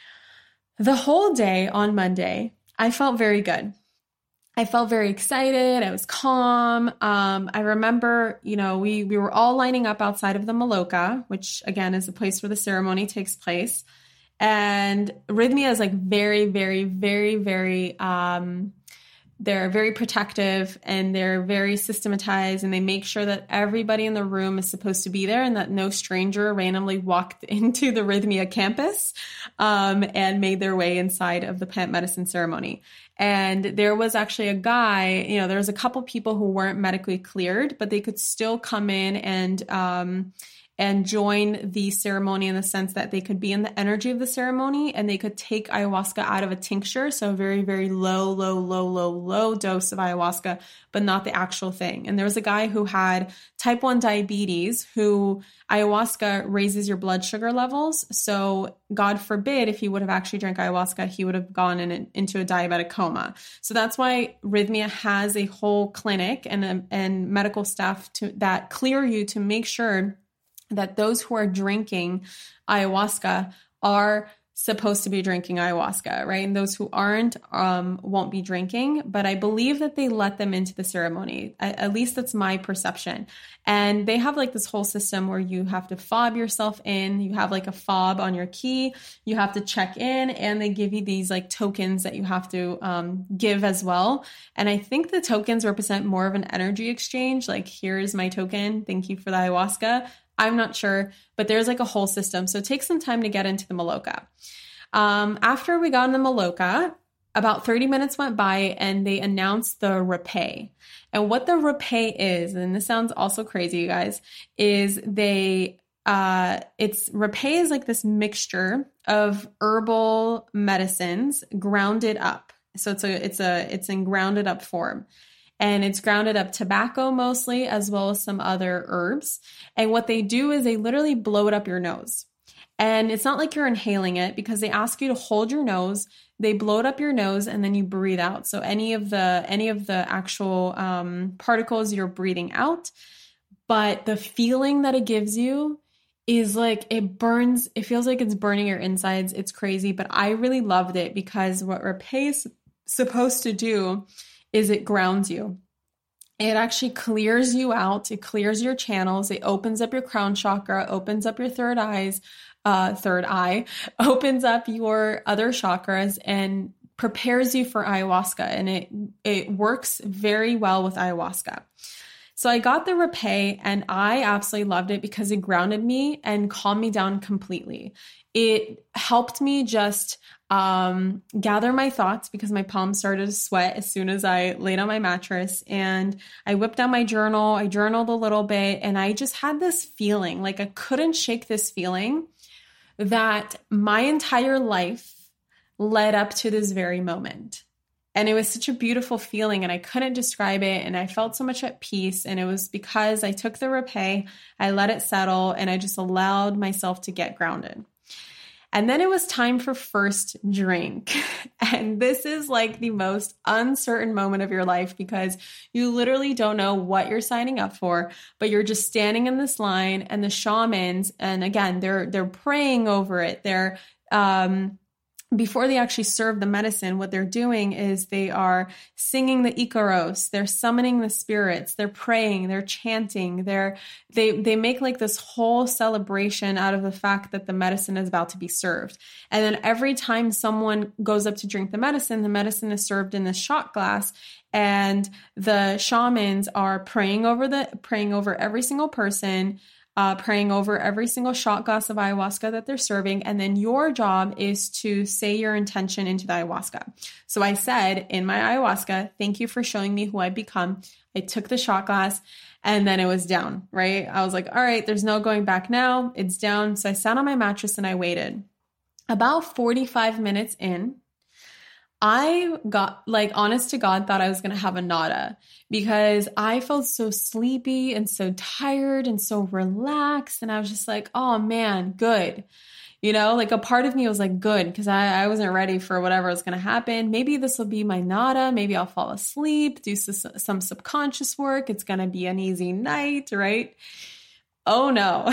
The whole day on Monday, I felt very good. I felt very excited. I was calm. Um, I remember, you know, we we were all lining up outside of the Maloka, which again is the place where the ceremony takes place. And Rythmia is like very, very, very, very, um, they're very protective and they're very systematized, and they make sure that everybody in the room is supposed to be there and that no stranger randomly walked into the Rythmia campus um, and made their way inside of the plant medicine ceremony. And there was actually a guy, you know, there was a couple people who weren't medically cleared, but they could still come in and um, and join the ceremony in the sense that they could be in the energy of the ceremony and they could take ayahuasca out of a tincture. So a very, very low, low, low, low, low dose of ayahuasca, but not the actual thing. And there was a guy who had type one diabetes who ayahuasca raises your blood sugar levels. So God forbid, if he would have actually drank ayahuasca, he would have gone in, into a diabetic coma. So that's why Rythmia has a whole clinic and, a, and medical staff to, that clear you to make sure that those who are drinking ayahuasca are supposed to be drinking ayahuasca, right? And those who aren't um, won't be drinking, but I believe that they let them into the ceremony. At, at least that's my perception. And they have like this whole system where you have to fob yourself in. You have like a fob on your key. You have to check in, and they give you these like tokens that you have to um, give as well. And I think the tokens represent more of an energy exchange. Like, here's my token. Thank you for the ayahuasca. I'm not sure, but there's like a whole system. So it takes some time to get into the Maloka. Um, after we got in the Maloka, about thirty minutes went by and they announced the rapé. And what the rapé is, and this sounds also crazy, you guys, is they, uh, it's rapé is like this mixture of herbal medicines grounded up. So it's a, it's a, it's in grounded up form. And it's grounded up tobacco mostly, as well as some other herbs. And what they do is they literally blow it up your nose. And it's not like you're inhaling it because they ask you to hold your nose, they blow it up your nose, and then you breathe out. So any of the any of the actual um, particles you're breathing out. But the feeling that it gives you is like it burns. It feels like it's burning your insides. It's crazy. But I really loved it because what rapé is supposed to do is it grounds you. It actually clears you out. It clears your channels. It opens up your crown chakra, opens up your third eyes, uh, third eye, opens up your other chakras and prepares you for ayahuasca. And it, it works very well with ayahuasca. So I got the rapé and I absolutely loved it because it grounded me and calmed me down completely. It helped me just um, gather my thoughts because my palms started to sweat as soon as I laid on my mattress, and I whipped out my journal. I journaled a little bit and I just had this feeling, like I couldn't shake this feeling that my entire life led up to this very moment. And it was such a beautiful feeling and I couldn't describe it. And I felt so much at peace. And it was because I took the rapé, I let it settle, and I just allowed myself to get grounded. And then it was time for first drink. And this is like the most uncertain moment of your life because you literally don't know what you're signing up for, but you're just standing in this line and the shamans, and again, they're, they're praying over it. They're, um, before they actually serve the medicine, what they're doing is they are singing the Ikaros, they're summoning the spirits, they're praying, they're chanting, they're, they, they make like this whole celebration out of the fact that the medicine is about to be served. And then every time someone goes up to drink the medicine, the medicine is served in this shot glass, and the shamans are praying over the, praying over every single person, Uh, praying over every single shot glass of ayahuasca that they're serving. And then your job is to say your intention into the ayahuasca. So I said in my ayahuasca, thank you for showing me who I've become. I took the shot glass and then it was down, right? I was like, all right, there's no going back now. It's down. So I sat on my mattress and I waited. About forty-five minutes in, I got, like, honest to God, thought I was going to have a nada because I felt so sleepy and so tired and so relaxed. And I was just like, oh man, good. You know, like a part of me was like, good, because I, I wasn't ready for whatever was going to happen. Maybe this will be my nada. Maybe I'll fall asleep, do some, some subconscious work. It's going to be an easy night, right? Oh no.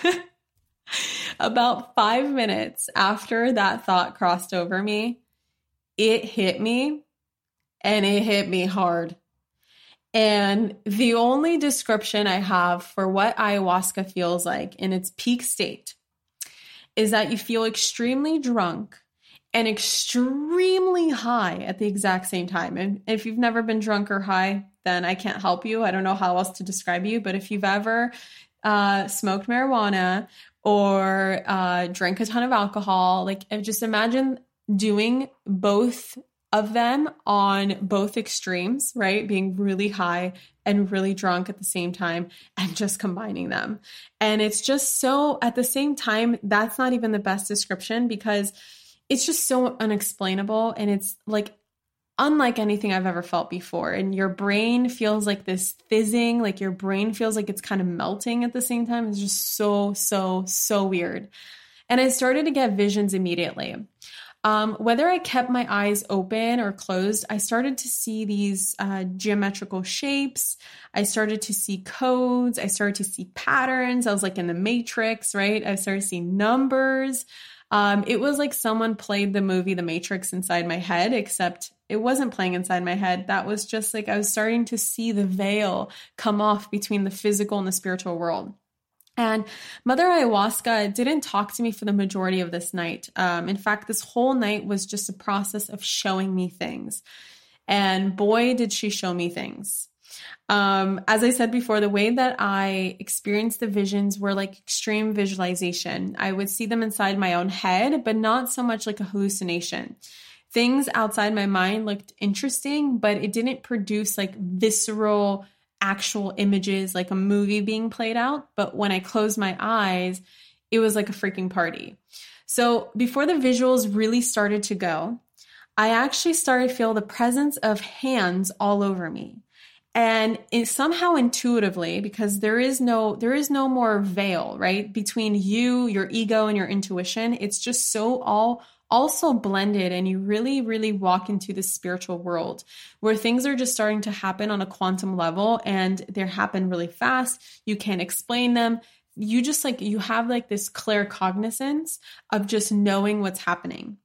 About five minutes after that thought crossed over me, it hit me, and it hit me hard. And the only description I have for what ayahuasca feels like in its peak state is that you feel extremely drunk and extremely high at the exact same time. And if you've never been drunk or high, then I can't help you. I don't know how else to describe you. But if you've ever uh, smoked marijuana or uh, drank a ton of alcohol, like just imagine doing both of them on both extremes, right? Being really high and really drunk at the same time and just combining them. And it's just so, at the same time, that's not even the best description because it's just so unexplainable. And it's like unlike anything I've ever felt before. And your brain feels like this fizzing, like your brain feels like it's kind of melting at the same time. It's just so, so, so weird. And I started to get visions immediately. Um, whether I kept my eyes open or closed, I started to see these uh, geometrical shapes. I started to see codes. I started to see patterns. I was like in the Matrix, right? I started seeing numbers. Um, it was like someone played the movie The Matrix inside my head, except it wasn't playing inside my head. That was just like I was starting to see the veil come off between the physical and the spiritual world. And Mother Ayahuasca didn't talk to me for the majority of this night. Um, in fact, this whole night was just a process of showing me things. And boy, did she show me things. Um, as I said before, the way that I experienced the visions were like extreme visualization. I would see them inside my own head, but not so much like a hallucination. Things outside my mind looked interesting, but it didn't produce like visceral actual images like a movie being played out. But when I closed my eyes, it was like a freaking party. So before the visuals really started to go, I actually started to feel the presence of hands all over me. And it somehow intuitively, because there is no, there is no more veil, right? Between you, your ego, and your intuition, it's just so all also blended, and you really, really walk into the spiritual world where things are just starting to happen on a quantum level, and they happen really fast. You can't explain them. You just like, you have like this clear cognizance of just knowing what's happening,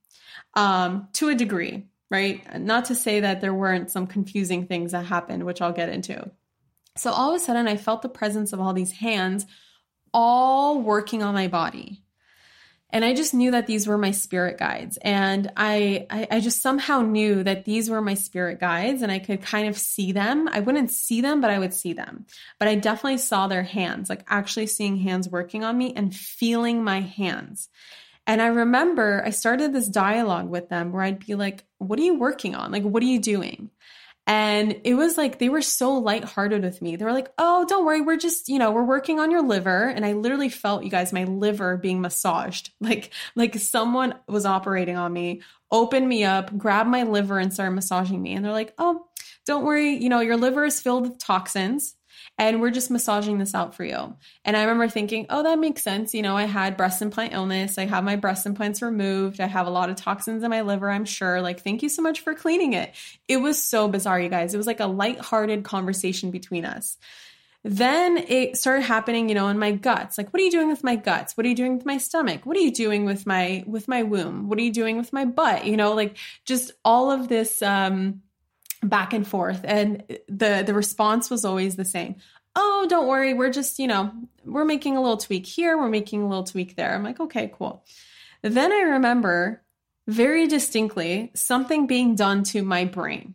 um, to a degree, right? Not to say that there weren't some confusing things that happened, which I'll get into. So all of a sudden I felt the presence of all these hands all working on my body. And I just knew that these were my spirit guides. And I, I, I just somehow knew that these were my spirit guides, and I could kind of see them. I wouldn't see them, but I would see them. But I definitely saw their hands, like actually seeing hands working on me and feeling my hands. And I remember I started this dialogue with them where I'd be like, what are you working on? Like, what are you doing? And it was like, they were so lighthearted with me. They were like, oh, don't worry. We're just, you know, we're working on your liver. And I literally felt, you guys, my liver being massaged, like, like someone was operating on me, opened me up, grabbed my liver and started massaging me. And they're like, oh, don't worry. You know, your liver is filled with toxins. And we're just massaging this out for you. And I remember thinking, oh, that makes sense. You know, I had breast implant illness. I have my breast implants removed. I have a lot of toxins in my liver, I'm sure. Like, thank you so much for cleaning it. It was so bizarre, you guys. It was like a lighthearted conversation between us. Then it started happening, you know, in my guts. Like, what are you doing with my guts? What are you doing with my stomach? What are you doing with my, with my womb? What are you doing with my butt? You know, like just all of this, um, back and forth. And the, the response was always the same. Oh, don't worry. We're just, you know, we're making a little tweak here. We're making a little tweak there. I'm like, okay, cool. Then I remember very distinctly something being done to my brain.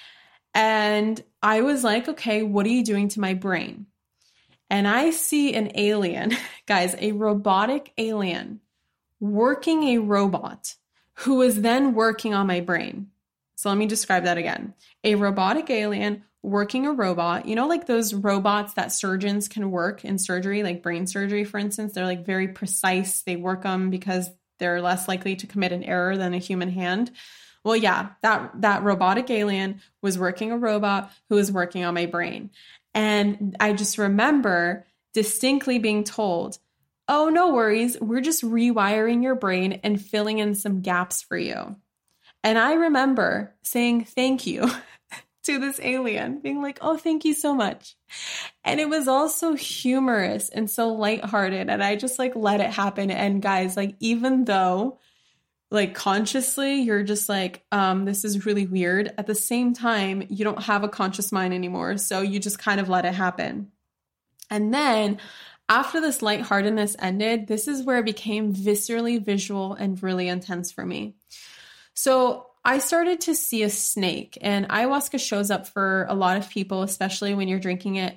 And I was like, okay, what are you doing to my brain? And I see an alien, guys, a robotic alien working a robot who is then working on my brain. So let me describe that again. A robotic alien working a robot, you know, like those robots that surgeons can work in surgery, like brain surgery, for instance, they're like very precise. They work them because they're less likely to commit an error than a human hand. Well, yeah, that, that robotic alien was working a robot who was working on my brain. And I just remember distinctly being told, oh, no worries. We're just rewiring your brain and filling in some gaps for you. And I remember saying thank you to this alien, being like, oh, thank you so much. And it was all so humorous and so lighthearted. And I just like let it happen. And guys, like, even though like consciously you're just like, um, this is really weird, at the same time, you don't have a conscious mind anymore. So you just kind of let it happen. And then after this lightheartedness ended, this is where it became viscerally visual and really intense for me. So I started to see a snake, and ayahuasca shows up for a lot of people, especially when you're drinking it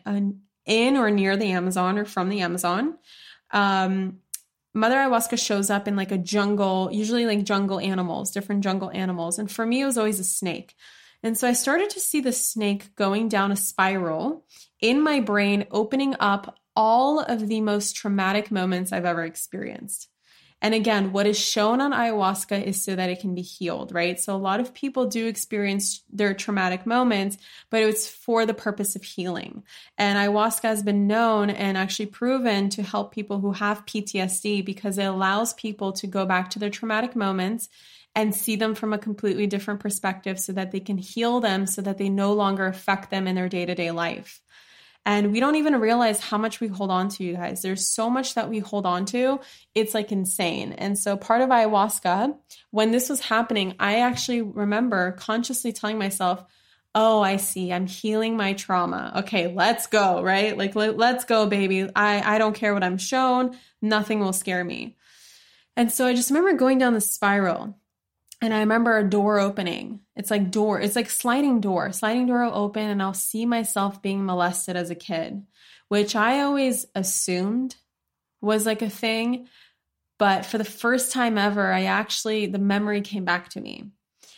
in or near the Amazon or from the Amazon. Um, Mother ayahuasca shows up in like a jungle, usually like jungle animals, different jungle animals. And for me, it was always a snake. And so I started to see the snake going down a spiral in my brain, opening up all of the most traumatic moments I've ever experienced. And again, what is shown on ayahuasca is so that it can be healed, right? So a lot of people do experience their traumatic moments, but it's for the purpose of healing. And ayahuasca has been known and actually proven to help people who have P T S D because it allows people to go back to their traumatic moments and see them from a completely different perspective so that they can heal them so that they no longer affect them in their day-to-day life. And we don't even realize how much we hold on to, you guys. There's so much that we hold on to. It's like insane. And so part of ayahuasca, when this was happening, I actually remember consciously telling myself, oh, I see. I'm healing my trauma. Okay, let's go, right? Like, let, let's go, baby. I, I don't care what I'm shown. Nothing will scare me. And so I just remember going down the spiral. And I remember a door opening. It's like door, it's like sliding door. Sliding door will open and I'll see myself being molested as a kid, which I always assumed was like a thing. But for the first time ever, I actually, the memory came back to me.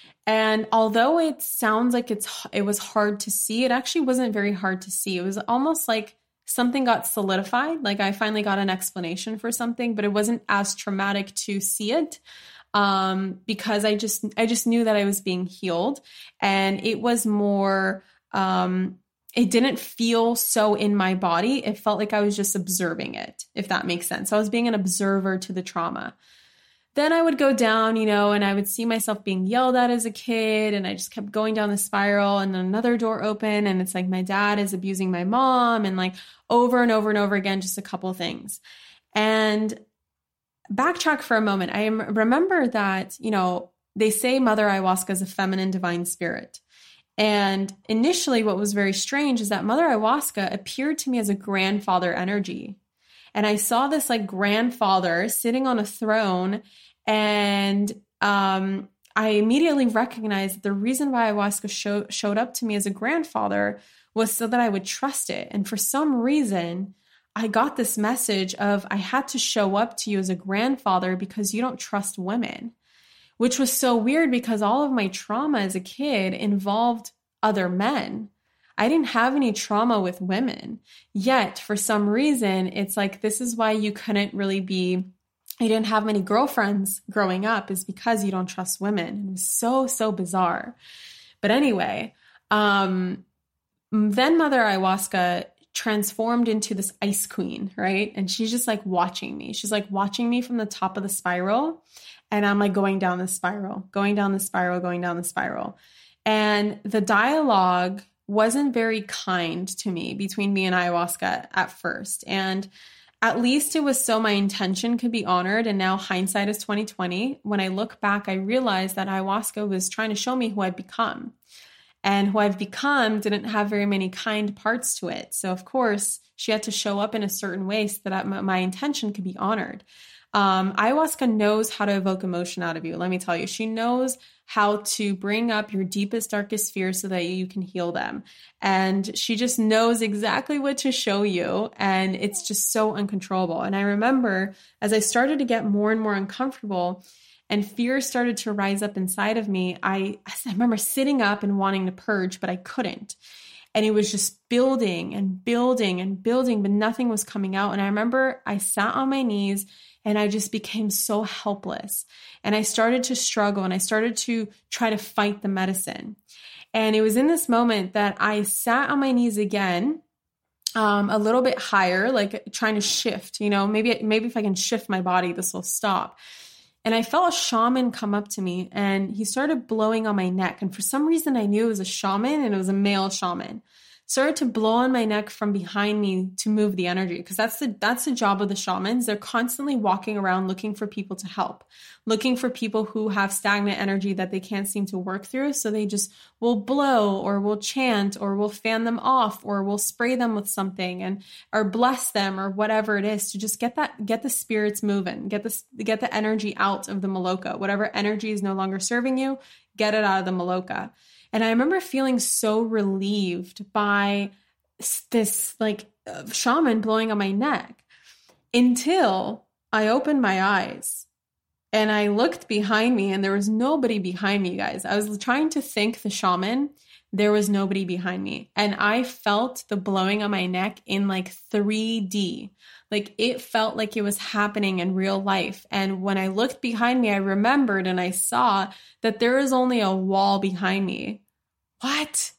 And although it sounds like it's it was hard to see, it actually wasn't very hard to see. It was almost like something got solidified. Like I finally got an explanation for something, but it wasn't as traumatic to see it. Um, because I just, I just knew that I was being healed, and it was more, um, it didn't feel so in my body. It felt like I was just observing it, if that makes sense. So I was being an observer to the trauma. Then I would go down, you know, and I would see myself being yelled at as a kid, and I just kept going down the spiral, and then another door open, and it's like my dad is abusing my mom, and like over and over and over again, just a couple things. And backtrack for a moment. I remember that, you know, they say Mother Ayahuasca is a feminine divine spirit. And initially what was very strange is that Mother Ayahuasca appeared to me as a grandfather energy. And I saw this like grandfather sitting on a throne, and um, I immediately recognized that the reason why ayahuasca show, showed up to me as a grandfather was so that I would trust it. And for some reason, I got this message of I had to show up to you as a grandfather because you don't trust women, which was so weird because all of my trauma as a kid involved other men. I didn't have any trauma with women. Yet, for some reason, it's like, this is why you couldn't really be, you didn't have many girlfriends growing up, is because you don't trust women. It was so, so bizarre. But anyway, um, then Mother Ayahuasca transformed into this ice queen, right? And she's just like watching me. She's like watching me from the top of the spiral. And I'm like going down the spiral, going down the spiral, going down the spiral. And the dialogue wasn't very kind to me between me and ayahuasca at first. And at least it was so my intention could be honored. And now hindsight is twenty twenty. When I look back, I realized that ayahuasca was trying to show me who I'd become. And who I've become didn't have very many kind parts to it. So of course, she had to show up in a certain way so that my intention could be honored. Um, ayahuasca knows how to evoke emotion out of you. Let me tell you, she knows how to bring up your deepest, darkest fears so that you can heal them. And she just knows exactly what to show you. And it's just so uncontrollable. And I remember as I started to get more and more uncomfortable and fear started to rise up inside of me, I, I remember sitting up and wanting to purge, but I couldn't. And it was just building and building and building, but nothing was coming out. And I remember I sat on my knees and I just became so helpless. And I started to struggle and I started to try to fight the medicine. And it was in this moment that I sat on my knees again, um, a little bit higher, like trying to shift, you know, maybe, maybe if I can shift my body, this will stop. And I felt a shaman come up to me and he started blowing on my neck. And for some reason I knew it was a shaman and it was a male shaman. Started to blow on my neck from behind me to move the energy. Because that's the that's the job of the shamans. They're constantly walking around looking for people to help, looking for people who have stagnant energy that they can't seem to work through. So they just will blow or will chant or will fan them off or will spray them with something and or bless them or whatever it is to just get that get the spirits moving, get this get the energy out of the maloka. Whatever energy is no longer serving you, get it out of the maloka. And I remember feeling so relieved by this like shaman blowing on my neck until I opened my eyes and I looked behind me and there was nobody behind me, guys. I was trying to thank the shaman. There was nobody behind me. And I felt the blowing on my neck in like three D. Like it felt like it was happening in real life. And when I looked behind me, I remembered and I saw that there is only a wall behind me. What?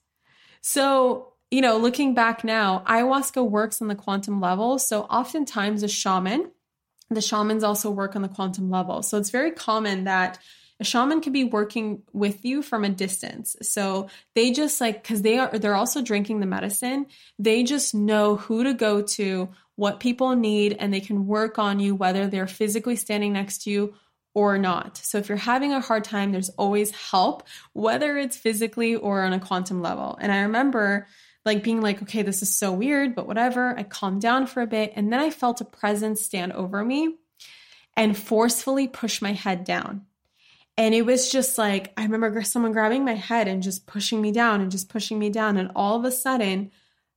So, you know, looking back now, ayahuasca works on the quantum level. So oftentimes a shaman, the shamans also work on the quantum level. So it's very common that a shaman could be working with you from a distance. So they just like, cause they are, they're also drinking the medicine. They just know who to go to, what people need, and they can work on you, whether they're physically standing next to you or not. So if you're having a hard time, there's always help, whether it's physically or on a quantum level. And I remember like being like, okay, this is so weird, but whatever. I calmed down for a bit. And then I felt a presence stand over me and forcefully push my head down. And it was just like, I remember someone grabbing my head and just pushing me down and just pushing me down. And all of a sudden,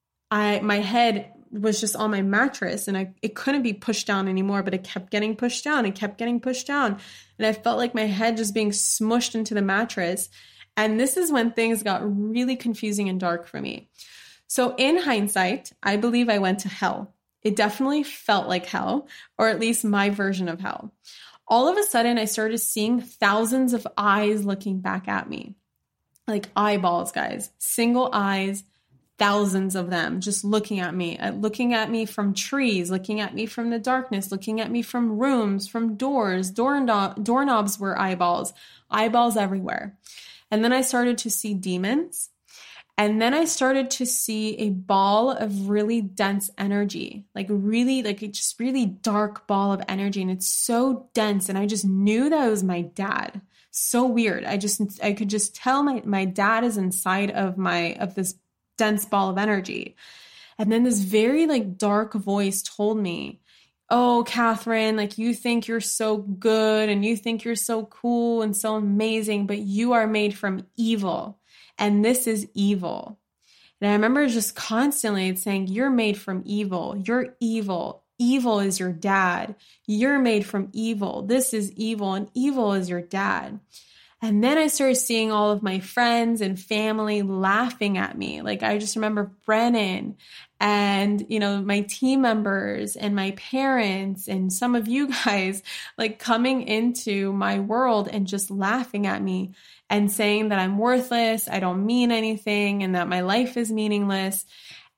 I my head was just on my mattress and I it couldn't be pushed down anymore, but it kept getting pushed down. It kept getting pushed down. And I felt like my head just being smushed into the mattress. And this is when things got really confusing and dark for me. So in hindsight, I believe I went to hell. It definitely felt like hell, or at least my version of hell. All of a sudden, I started seeing thousands of eyes looking back at me. Like eyeballs, guys. Single eyes, thousands of them just looking at me, looking at me from trees, looking at me from the darkness, looking at me from rooms, from doors. Doorknob, doorknobs were eyeballs, eyeballs everywhere. And then I started to see demons. And then I started to see a ball of really dense energy, like really, like a just really dark ball of energy. And it's so dense. And I just knew that it was my dad. So weird. I just, I could just tell my, my dad is inside of my, of this dense ball of energy. And then this very like dark voice told me, oh, Catherine, like you think you're so good and you think you're so cool and so amazing, but you are made from evil. And this is evil. And I remember just constantly saying, you're made from evil. You're evil. Evil is your dad. You're made from evil. This is evil, and evil is your dad. And then I started seeing all of my friends and family laughing at me. Like I just remember Brennan and, you know, my team members and my parents and some of you guys like coming into my world and just laughing at me and saying that I'm worthless, I don't mean anything, and that my life is meaningless.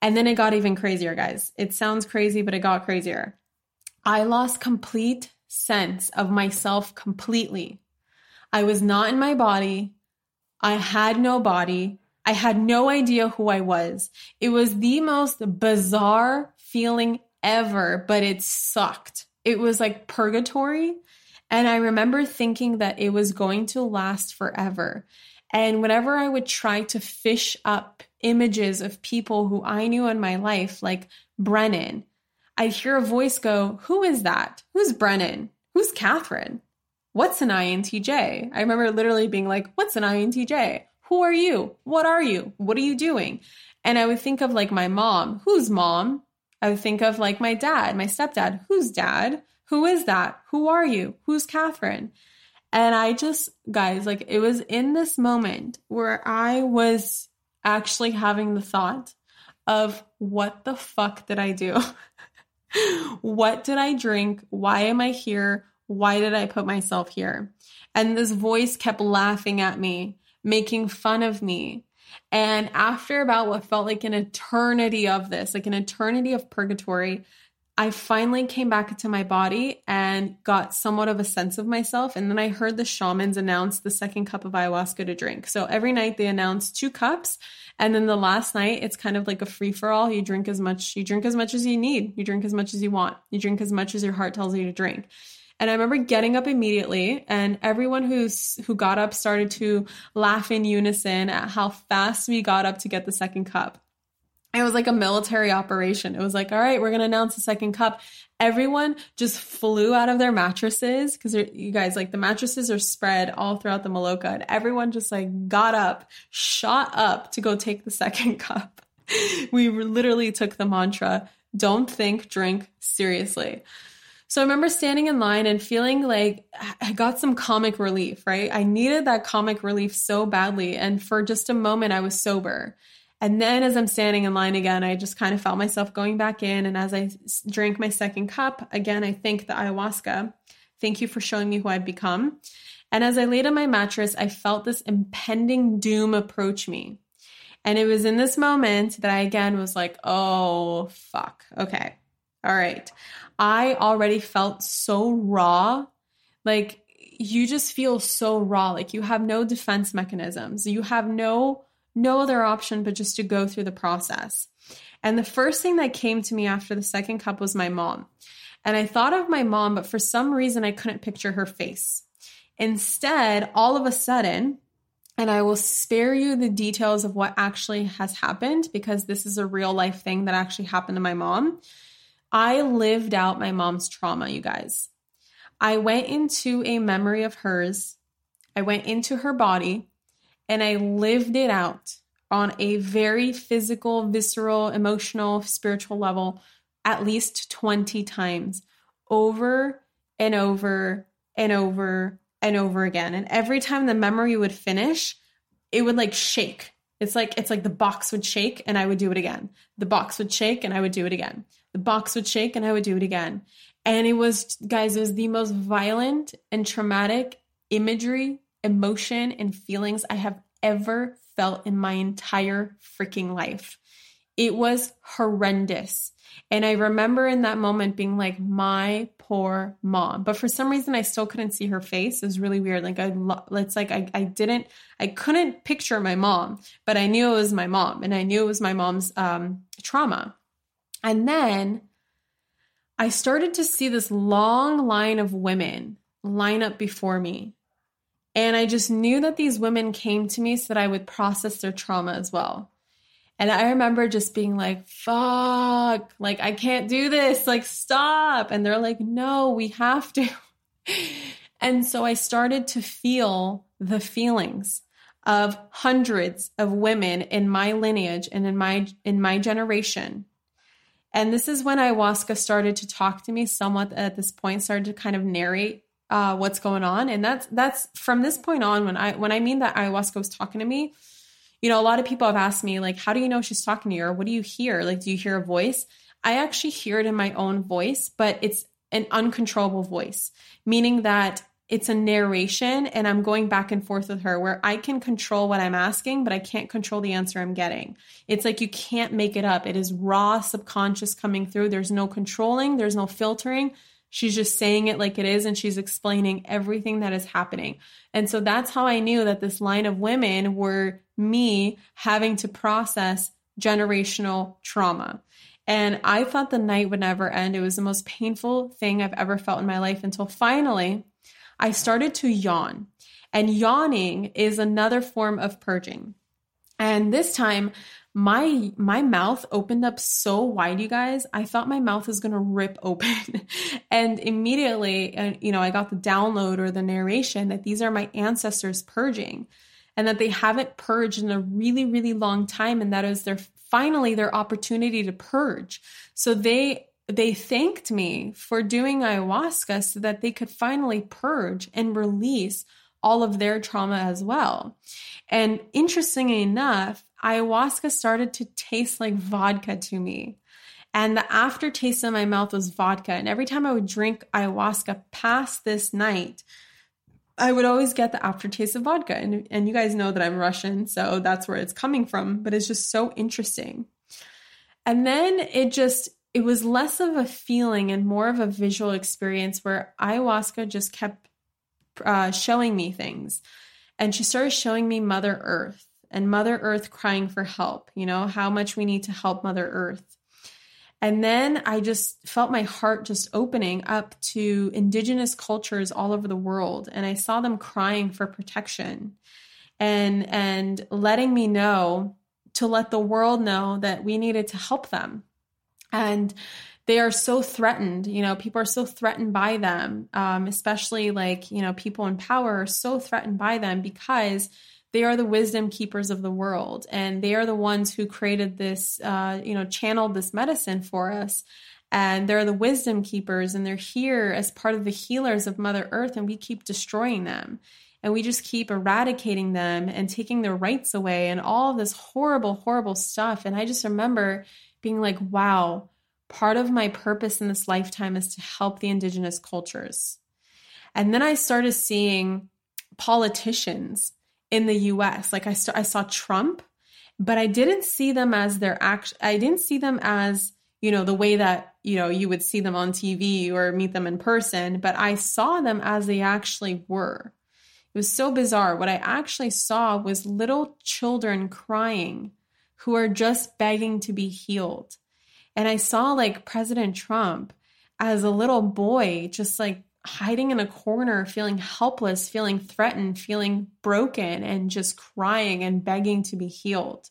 And then it got even crazier, guys. It sounds crazy, but it got crazier. I lost complete sense of myself completely. I was not in my body. I had no body. I had no idea who I was. It was the most bizarre feeling ever, but it sucked. It was like purgatory. And I remember thinking that it was going to last forever. And whenever I would try to fish up images of people who I knew in my life, like Brennan, I'd hear a voice go, who is that? Who's Brennan? Who's Catherine? What's an I N T J? I remember literally being like, what's an I N T J? Who are you? What are you? What are you doing? And I would think of like my mom. Who's mom? I would think of like my dad, my stepdad. Who's dad? Who is that? Who are you? Who's Catherine? And I just, guys, like it was in this moment where I was actually having the thought of what the fuck did I do? What did I drink? Why am I here? Why did I put myself here? And this voice kept laughing at me, making fun of me. And after about what felt like an eternity of this, like an eternity of purgatory, I finally came back to my body and got somewhat of a sense of myself. And then I heard the shamans announce the second cup of ayahuasca to drink. So every night they announce two cups. And then the last night, it's kind of like a free for all. You drink as much, you drink as much as you need. You drink as much as you want. You drink as much as your heart tells you to drink. And I remember getting up immediately, and everyone who's who got up started to laugh in unison at how fast we got up to get the second cup. It was like a military operation. It was like, all right, we're going to announce the second cup. Everyone just flew out of their mattresses because you guys, like the mattresses are spread all throughout the Maloka, and everyone just like got up, shot up to go take the second cup. We literally took the mantra, don't think, drink, seriously. So I remember standing in line and feeling like I got some comic relief, right? I needed that comic relief so badly. And for just a moment, I was sober. And then as I'm standing in line again, I just kind of felt myself going back in. And as I drank my second cup, again, I thanked the ayahuasca. Thank you for showing me who I've become. And as I laid on my mattress, I felt this impending doom approach me. And it was in this moment that I again was like, oh, fuck. Okay. All right. I already felt so raw. Like you just feel so raw. Like you have no defense mechanisms. You have no No other option but just to go through the process. And the first thing that came to me after the second cup was my mom. And I thought of my mom, but for some reason I couldn't picture her face. Instead, all of a sudden, and I will spare you the details of what actually has happened because this is a real life thing that actually happened to my mom. I lived out my mom's trauma, you guys. I went into a memory of hers. I went into her body. And I lived it out on a very physical, visceral, emotional, spiritual level at least twenty times over and over and over and over again. And every time the memory would finish, it would like shake. It's like it's like the box would shake and I would do it again. The box would shake and I would do it again. The box would shake and I would do it again. And it was, guys, it was the most violent and traumatic imagery, emotion, and feelings I have ever felt in my entire freaking life. It was horrendous. And I remember in that moment being like, my poor mom. But for some reason, I still couldn't see her face. It was really weird. Like, I, it's like I, I didn't, I couldn't picture my mom, but I knew it was my mom. And I knew it was my mom's um, trauma. And then I started to see this long line of women line up before me. And I just knew that these women came to me so that I would process their trauma as well. And I remember just being like, fuck, like, I can't do this. Like, stop. And they're like, no, we have to. And so I started to feel the feelings of hundreds of women in my lineage and in my, in my generation. And this is when ayahuasca started to talk to me somewhat at this point, started to kind of narrate uh, what's going on. And that's, that's from this point on, when I, when I mean that ayahuasca was talking to me, you know, a lot of people have asked me, like, how do you know she's talking to you? Or what do you hear? Like, do you hear a voice? I actually hear it in my own voice, but it's an uncontrollable voice, meaning that it's a narration and I'm going back and forth with her where I can control what I'm asking, but I can't control the answer I'm getting. It's like you can't make it up. It is raw subconscious coming through. There's no controlling. There's no filtering. She's just saying it like it is, and she's explaining everything that is happening. And so that's how I knew that this line of women were me having to process generational trauma. And I thought the night would never end. It was the most painful thing I've ever felt in my life until finally I started to yawn. And yawning is another form of purging. And this time, my my mouth opened up so wide, you guys. I thought my mouth was going to rip open. And immediately, you know, I got the download or the narration that these are my ancestors purging and that they haven't purged in a really, really long time. And that is their finally their opportunity to purge. So they They thanked me for doing ayahuasca so that they could finally purge and release all of their trauma as well. And interestingly enough, ayahuasca started to taste like vodka to me. And the aftertaste in my mouth was vodka. And every time I would drink ayahuasca past this night, I would always get the aftertaste of vodka. And, and you guys know that I'm Russian, so that's where it's coming from. But it's just so interesting. And then it just... It was less of a feeling and more of a visual experience where ayahuasca just kept uh, showing me things. And she started showing me Mother Earth and Mother Earth crying for help, you know, how much we need to help Mother Earth. And then I just felt my heart just opening up to indigenous cultures all over the world. And I saw them crying for protection and, and letting me know to let the world know that we needed to help them. And they are so threatened, you know, people are so threatened by them, um, especially like, you know, people in power are so threatened by them because they are the wisdom keepers of the world. And they are the ones who created this, uh, you know, channeled this medicine for us. And they're the wisdom keepers and they're here as part of the healers of Mother Earth. And we keep destroying them. And we just keep eradicating them and taking their rights away and all of this horrible, horrible stuff. And I just remember being like, wow, part of my purpose in this lifetime is to help the indigenous cultures. And then I started seeing politicians in the U S. Like I, st- I saw Trump, but I didn't see them as their act. I didn't see them as, you know, the way that, you know, you would see them on T V or meet them in person, but I saw them as they actually were. It was so bizarre. What I actually saw was little children crying who are just begging to be healed. And I saw like President Trump as a little boy, just like hiding in a corner, feeling helpless, feeling threatened, feeling broken, and just crying and begging to be healed.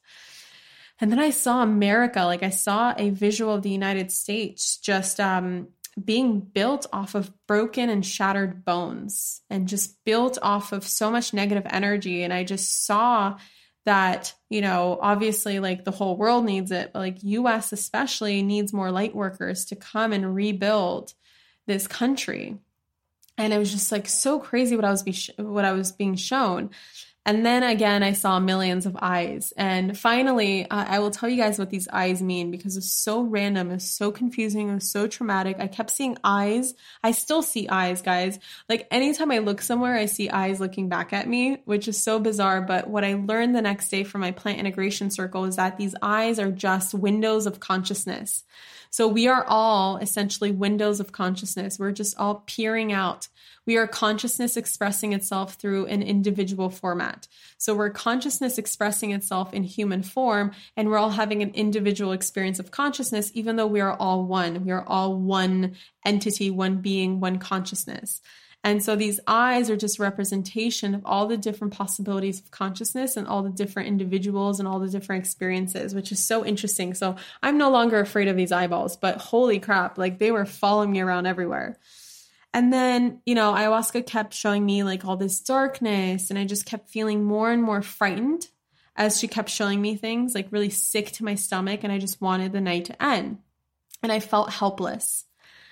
And then I saw America, like I saw a visual of the United States just um, being built off of broken and shattered bones and just built off of so much negative energy. And I just saw that, you know, obviously like the whole world needs it, but like U S especially needs more light workers to come and rebuild this country. And it was just like so crazy what I was be sh- what I was being shown. And then again, I saw millions of eyes. And finally, uh, I will tell you guys what these eyes mean because it's so random. It's so confusing. It was so traumatic. I kept seeing eyes. I still see eyes, guys. Like anytime I look somewhere, I see eyes looking back at me, which is so bizarre. But what I learned the next day from my plant integration circle is that these eyes are just windows of consciousness. So we are all essentially windows of consciousness. We're just all peering out. We are consciousness expressing itself through an individual format. So we're consciousness expressing itself in human form, and we're all having an individual experience of consciousness, even though we are all one. We are all one entity, one being, one consciousness. And so these eyes are just representation of all the different possibilities of consciousness and all the different individuals and all the different experiences, which is so interesting. So I'm no longer afraid of these eyeballs, but holy crap, like they were following me around everywhere. And then, you know, ayahuasca kept showing me like all this darkness, and I just kept feeling more and more frightened as she kept showing me things, like really sick to my stomach, and I just wanted the night to end. And I felt helpless.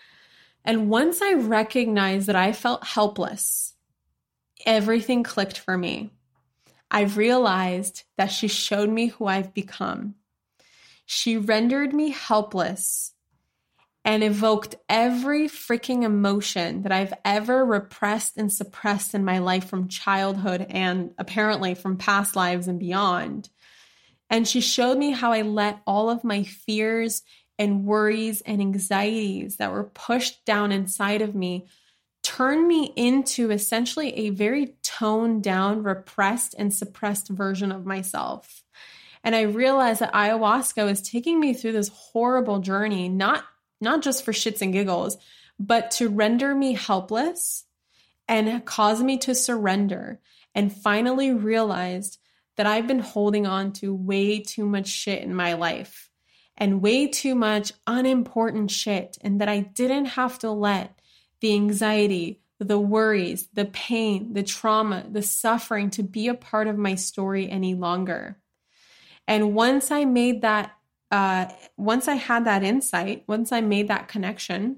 And once I recognized that I felt helpless, everything clicked for me. I realized that she showed me who I've become. She rendered me helpless and evoked every freaking emotion that I've ever repressed and suppressed in my life from childhood and apparently from past lives and beyond. And she showed me how I let all of my fears and worries and anxieties that were pushed down inside of me turn me into essentially a very toned down, repressed and suppressed version of myself. And I realized that ayahuasca was taking me through this horrible journey, not, not just for shits and giggles, but to render me helpless and cause me to surrender, and finally realized that I've been holding on to way too much shit in my life and way too much unimportant shit, and that I didn't have to let the anxiety, the worries, the pain, the trauma, the suffering to be a part of my story any longer. And once I made that, uh, once I had that insight, once I made that connection,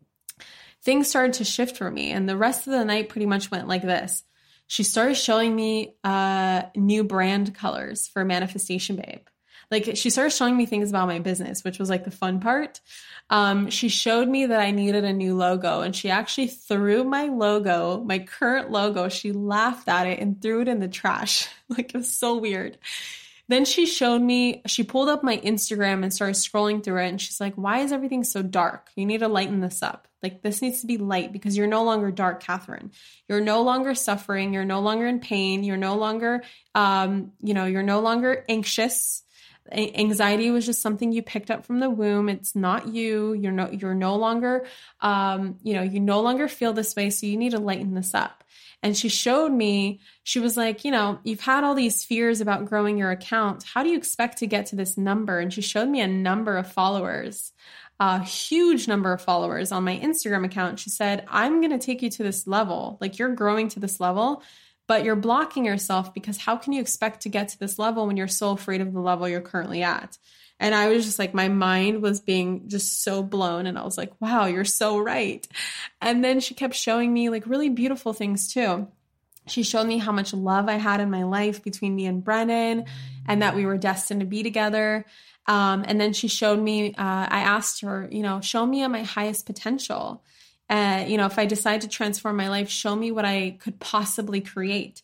things started to shift for me. And the rest of the night pretty much went like this. She started showing me uh, new brand colors for Manifestation Babe. Like, she started showing me things about my business, which was like the fun part. Um, she showed me that I needed a new logo, and she actually threw my logo, my current logo, she laughed at it and threw it in the trash. Like, it was so weird. Then she showed me, she pulled up my Instagram and started scrolling through it. And she's like, why is everything so dark? You need to lighten this up. Like, this needs to be light because you're no longer dark, Catherine. You're no longer suffering. You're no longer in pain. You're no longer, um, you know, you're no longer anxious. A- anxiety was just something you picked up from the womb. It's not you. You're no, you're no longer, um, you know, you no longer feel this way. So you need to lighten this up. And she showed me, she was like, you know, you've had all these fears about growing your account. How do you expect to get to this number? And she showed me a number of followers, a huge number of followers on my Instagram account. She said, I'm going to take you to this level. Like, you're growing to this level, but you're blocking yourself because how can you expect to get to this level when you're so afraid of the level you're currently at? And I was just like, my mind was being just so blown. And I was like, wow, you're so right. And then she kept showing me like really beautiful things too. She showed me how much love I had in my life between me and Brennan, and that we were destined to be together. Um, and then she showed me, uh, I asked her, you know, show me at my highest potential. Uh, you know, if I decide to transform my life, show me what I could possibly create.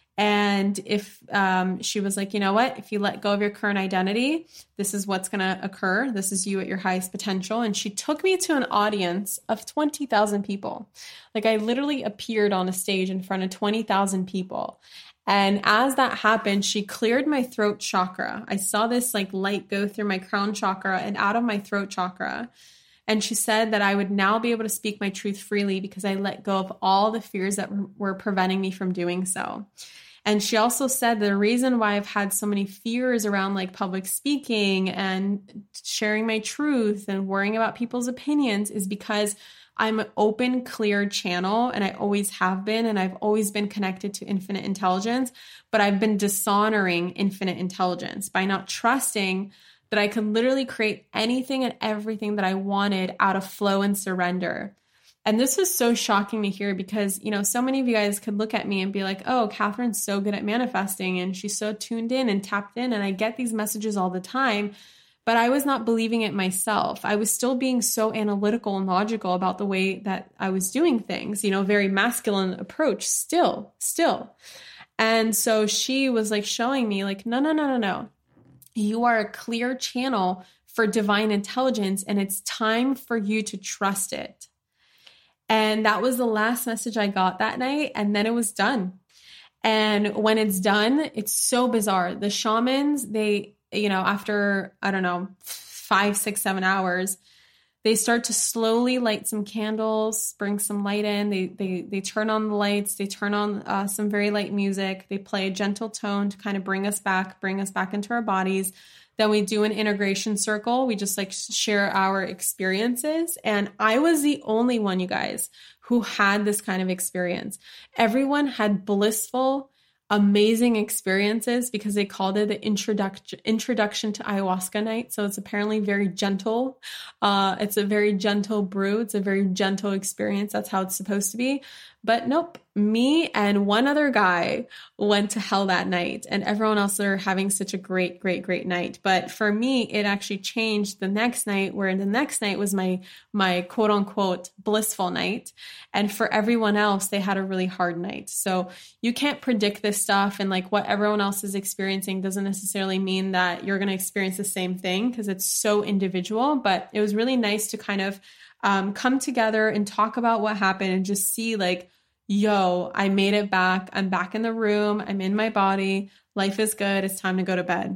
And if um, she was like, you know what, if you let go of your current identity, this is what's going to occur. This is you at your highest potential. And she took me to an audience of twenty thousand people. Like, I literally appeared on a stage in front of twenty thousand people. And as that happened, she cleared my throat chakra. I saw this like light go through my crown chakra and out of my throat chakra. And she said that I would now be able to speak my truth freely because I let go of all the fears that were preventing me from doing so. And she also said the reason why I've had so many fears around like public speaking and sharing my truth and worrying about people's opinions is because I'm an open, clear channel, and I always have been, and I've always been connected to infinite intelligence, but I've been dishonoring infinite intelligence by not trusting that I could literally create anything and everything that I wanted out of flow and surrender. And this was so shocking to hear because, you know, so many of you guys could look at me and be like, oh, Catherine's so good at manifesting and she's so tuned in and tapped in. And I get these messages all the time, but I was not believing it myself. I was still being so analytical and logical about the way that I was doing things, you know, very masculine approach still, still. And so she was like showing me like, no, no, no, no, no. You are a clear channel for divine intelligence, and it's time for you to trust it. And that was the last message I got that night. And then it was done. And when it's done, it's so bizarre. The shamans, they, you know, after, I don't know, five, six, seven hours, they start to slowly light some candles, bring some light in. They, they, they turn on the lights. They turn on uh, some very light music. They play a gentle tone to kind of bring us back, bring us back into our bodies. Then we do an integration circle. We just like share our experiences. And I was the only one, you guys, who had this kind of experience. Everyone had blissful, amazing experiences because they called it the introduction introduction to ayahuasca night. So it's apparently very gentle. Uh, it's a very gentle brew. It's a very gentle experience. That's how it's supposed to be. But nope, me and one other guy went to hell that night, and everyone else are having such a great, great, great night. But for me, it actually changed the next night, where the next night was my, my quote unquote blissful night. And for everyone else, they had a really hard night. So you can't predict this stuff, and like what everyone else is experiencing doesn't necessarily mean that you're going to experience the same thing, because it's so individual. But it was really nice to kind of um, come together and talk about what happened and just see like, yo, I made it back. I'm back in the room. I'm in my body. Life is good. It's time to go to bed.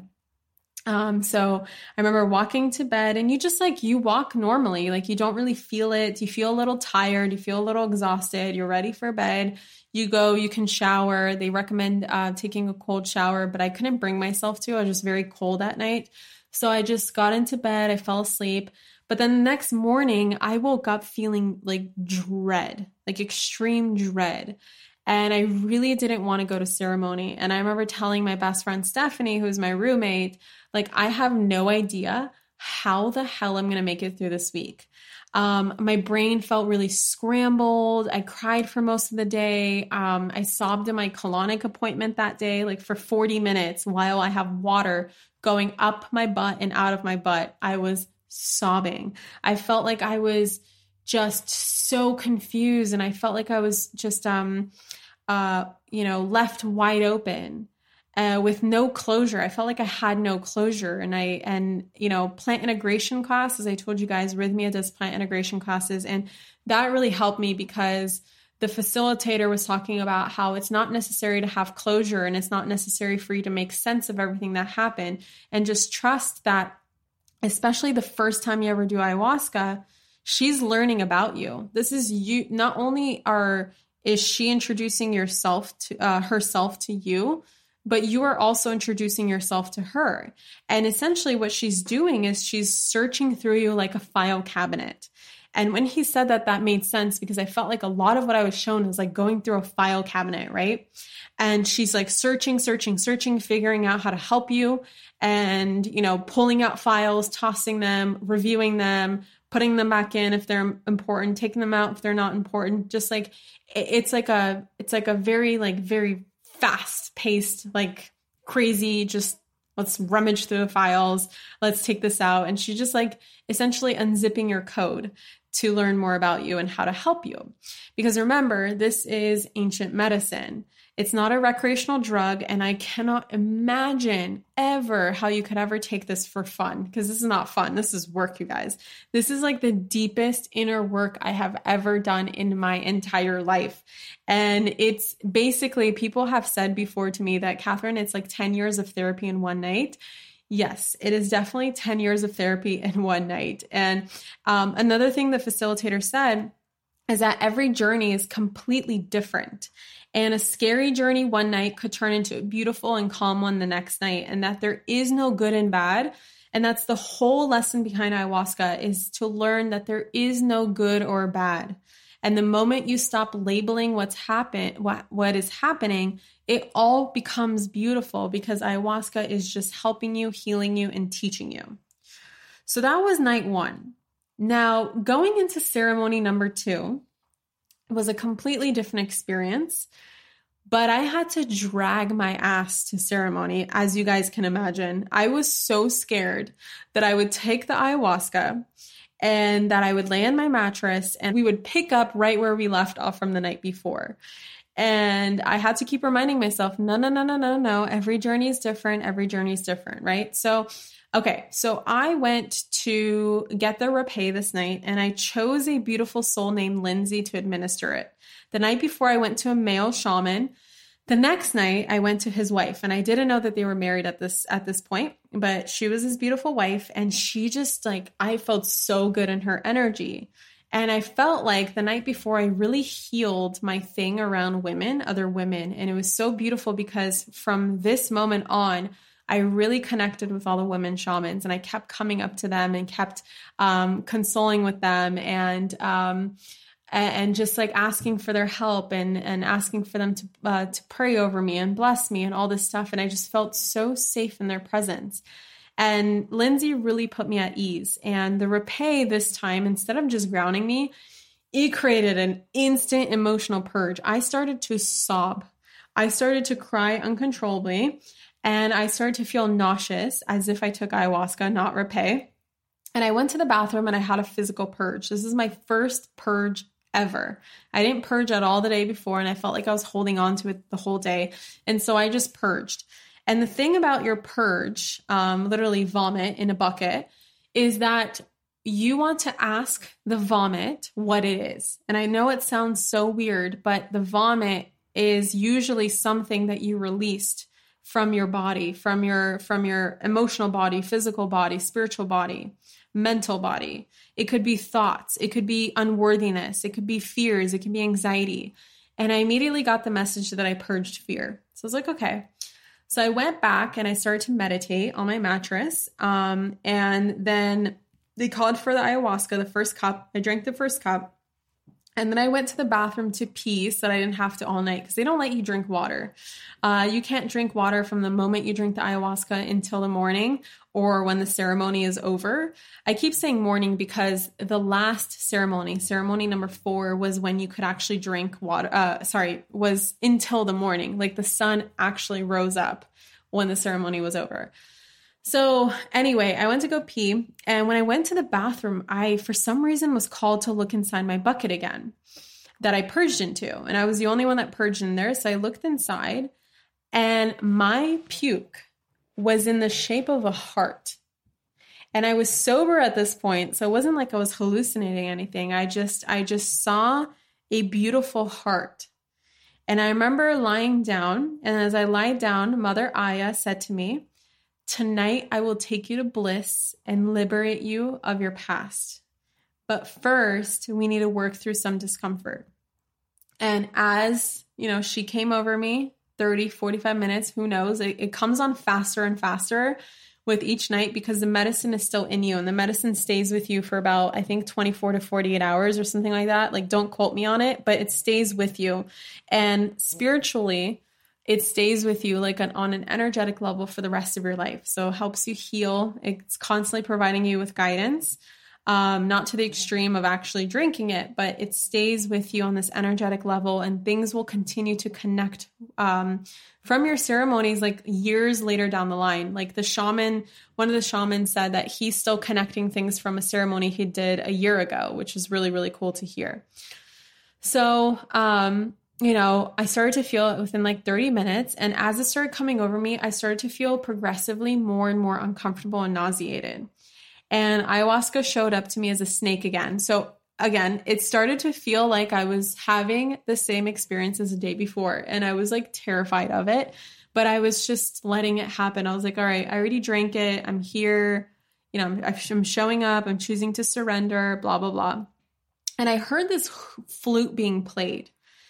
Um, so I remember walking to bed, and you just like, you walk normally, like you don't really feel it. You feel a little tired. You feel a little exhausted. You're ready for bed. You go, you can shower. They recommend uh, taking a cold shower, but I couldn't bring myself to. I was just very cold at night. So I just got into bed. I fell asleep. But then the next morning, I woke up feeling like dread, like extreme dread. And I really didn't want to go to ceremony. And I remember telling my best friend, Stephanie, who's my roommate, like, I have no idea how the hell I'm going to make it through this week. Um, my brain felt really scrambled. I cried for most of the day. Um, I sobbed in my colonic appointment that day, like for forty minutes while I have water going up my butt and out of my butt. I was sobbing. I felt like I was just so confused, and I felt like I was just, um, uh, you know, left wide open, uh, with no closure. I felt like I had no closure. And I, and, you know, plant integration class, as I told you guys, Rhythmia does plant integration classes. And that really helped me, because the facilitator was talking about how it's not necessary to have closure, and it's not necessary for you to make sense of everything that happened, and just trust that, especially the first time you ever do ayahuasca, she's learning about you. This is you. Not only are, is she introducing yourself to uh, herself to you, but you are also introducing yourself to her. And essentially what she's doing is she's searching through you like a file cabinet. And when he said that, that made sense, because I felt like a lot of what I was shown was like going through a file cabinet, right? And she's like searching, searching, searching, figuring out how to help you, and, you know, pulling out files, tossing them, reviewing them, putting them back in if they're important, taking them out if they're not important. Just like, it's like a, it's like a very, like very fast paced, like crazy, just let's rummage through the files. Let's take this out. And she's just like essentially unzipping your code to learn more about you and how to help you. Because remember, this is ancient medicine. It's not a recreational drug, and I cannot imagine ever how you could ever take this for fun, because this is not fun. This is work, you guys. This is like the deepest inner work I have ever done in my entire life. And it's basically, people have said before to me that, Catherine, it's like ten years of therapy in one night. Yes, it is definitely ten years of therapy in one night. And um, another thing the facilitator said is that every journey is completely different. And a scary journey one night could turn into a beautiful and calm one the next night, and that there is no good and bad. And that's the whole lesson behind ayahuasca, is to learn that there is no good or bad. And the moment you stop labeling what's happened, what, what is happening, it all becomes beautiful, because ayahuasca is just helping you, healing you, and teaching you. So that was night one. Now, going into ceremony number two was a completely different experience, but I had to drag my ass to ceremony, as you guys can imagine. I was so scared that I would take the ayahuasca and that I would lay on my mattress and we would pick up right where we left off from the night before. And I had to keep reminding myself, no, no, no, no, no, no. Every journey is different. Every journey is different, right? So, okay. So I went to get the rapé this night, and I chose a beautiful soul named Lindsay to administer it. The night before, I went to a male shaman. The next night, I went to his wife, and I didn't know that they were married at this, at this point, but she was his beautiful wife. And she just like, I felt so good in her energy. And I felt like the night before, I really healed my thing around women, other women. And it was so beautiful, because from this moment on, I really connected with all the women shamans, and I kept coming up to them and kept um, consoling with them, and um, and just like asking for their help, and and asking for them to uh, to pray over me and bless me and all this stuff. And I just felt so safe in their presence. And Lindsay really put me at ease. And the rapé this time, instead of just grounding me, it created an instant emotional purge. I started to sob. I started to cry uncontrollably, and I started to feel nauseous as if I took ayahuasca, not rapé. And I went to the bathroom and I had a physical purge. This is my first purge ever. I didn't purge at all the day before, and I felt like I was holding on to it the whole day. And so I just purged. And the thing about your purge, um, literally vomit in a bucket, is that you want to ask the vomit what it is. And I know it sounds so weird, but the vomit is usually something that you released from your body, from your, from your emotional body, physical body, spiritual body, mental body. It could be thoughts. It could be unworthiness. It could be fears. It could be anxiety. And I immediately got the message that I purged fear. So I was like, okay. So I went back and I started to meditate on my mattress. Um, and then they called for the ayahuasca, the first cup. I drank the first cup. And then I went to the bathroom to pee so that I didn't have to all night, because they don't let you drink water. Uh, you can't drink water from the moment you drink the ayahuasca until the morning or when the ceremony is over. I keep saying morning because the last ceremony, ceremony number four, was when you could actually drink water. Uh, sorry, was until the morning. Like the sun actually rose up when the ceremony was over. So anyway, I went to go pee, and when I went to the bathroom, I, for some reason, was called to look inside my bucket again that I purged into, and I was the only one that purged in there. So I looked inside, and my puke was in the shape of a heart. And I was sober at this point, so it wasn't like I was hallucinating anything. I just, I just saw a beautiful heart. And I remember lying down, and as I lied down, Mother Aya said to me, "Tonight, I will take you to bliss and liberate you of your past. But first, we need to work through some discomfort." And as, you know, she came over me, thirty, forty-five minutes, who knows? It, it comes on faster and faster with each night because the medicine is still in you, and the medicine stays with you for about, I think, twenty-four to forty-eight hours or something like that. Like, don't quote me on it, but it stays with you. And spiritually, it stays with you like an, on an energetic level for the rest of your life. So it helps you heal. It's constantly providing you with guidance, um, not to the extreme of actually drinking it, but it stays with you on this energetic level, and things will continue to connect um, from your ceremonies like years later down the line. Like the shaman, one of the shamans said that he's still connecting things from a ceremony he did a year ago, which is really, really cool to hear. So, um, you know, I started to feel it within like thirty minutes. And as it started coming over me, I started to feel progressively more and more uncomfortable and nauseated. And ayahuasca showed up to me as a snake again. So again, it started to feel like I was having the same experience as the day before. And I was like terrified of it, but I was just letting it happen. I was like, all right, I already drank it. I'm here. You know, I'm, I'm showing up. I'm choosing to surrender, blah, blah, blah. And I heard this flute being played.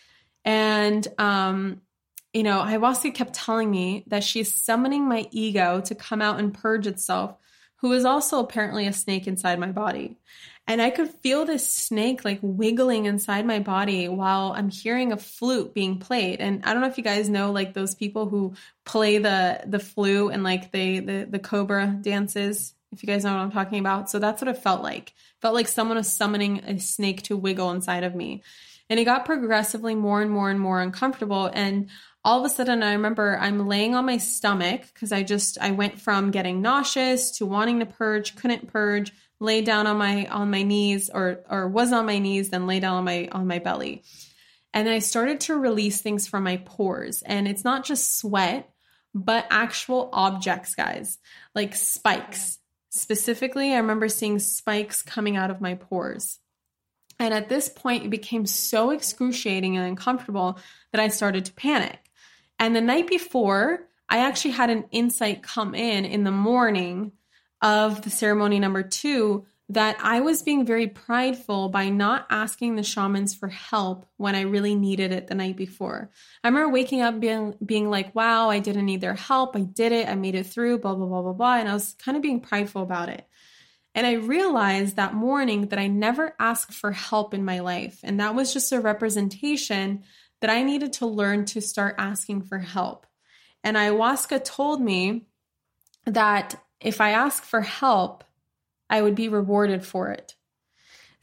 And, um, you know, ayahuasca kept telling me that she's summoning my ego to come out and purge itself, who is also apparently a snake inside my body. And I could feel this snake like wiggling inside my body while I'm hearing a flute being played. And I don't know if you guys know, like those people who play the, the flute and like they, the, the cobra dances, if you guys know what I'm talking about. So that's what it felt like. It felt like someone was summoning a snake to wiggle inside of me. And it got progressively more and more and more uncomfortable. And all of a sudden, I remember I'm laying on my stomach because I just, I went from getting nauseous to wanting to purge, couldn't purge, lay down on my, on my knees or, or was on my knees, then lay down on my, on my belly. And then I started to release things from my pores. And it's not just sweat, but actual objects, guys, like spikes. Specifically, I remember seeing spikes coming out of my pores. And at this point, it became so excruciating and uncomfortable that I started to panic. And the night before, I actually had an insight come in in the morning of the ceremony number two that I was being very prideful by not asking the shamans for help when I really needed it the night before. I remember waking up being, being like, wow, I didn't need their help. I did it. I made it through, blah, blah, blah, blah, blah. And I was kind of being prideful about it. And I realized that morning that I never asked for help in my life. And that was just a representation that I needed to learn to start asking for help. And ayahuasca told me that if I ask for help, I would be rewarded for it.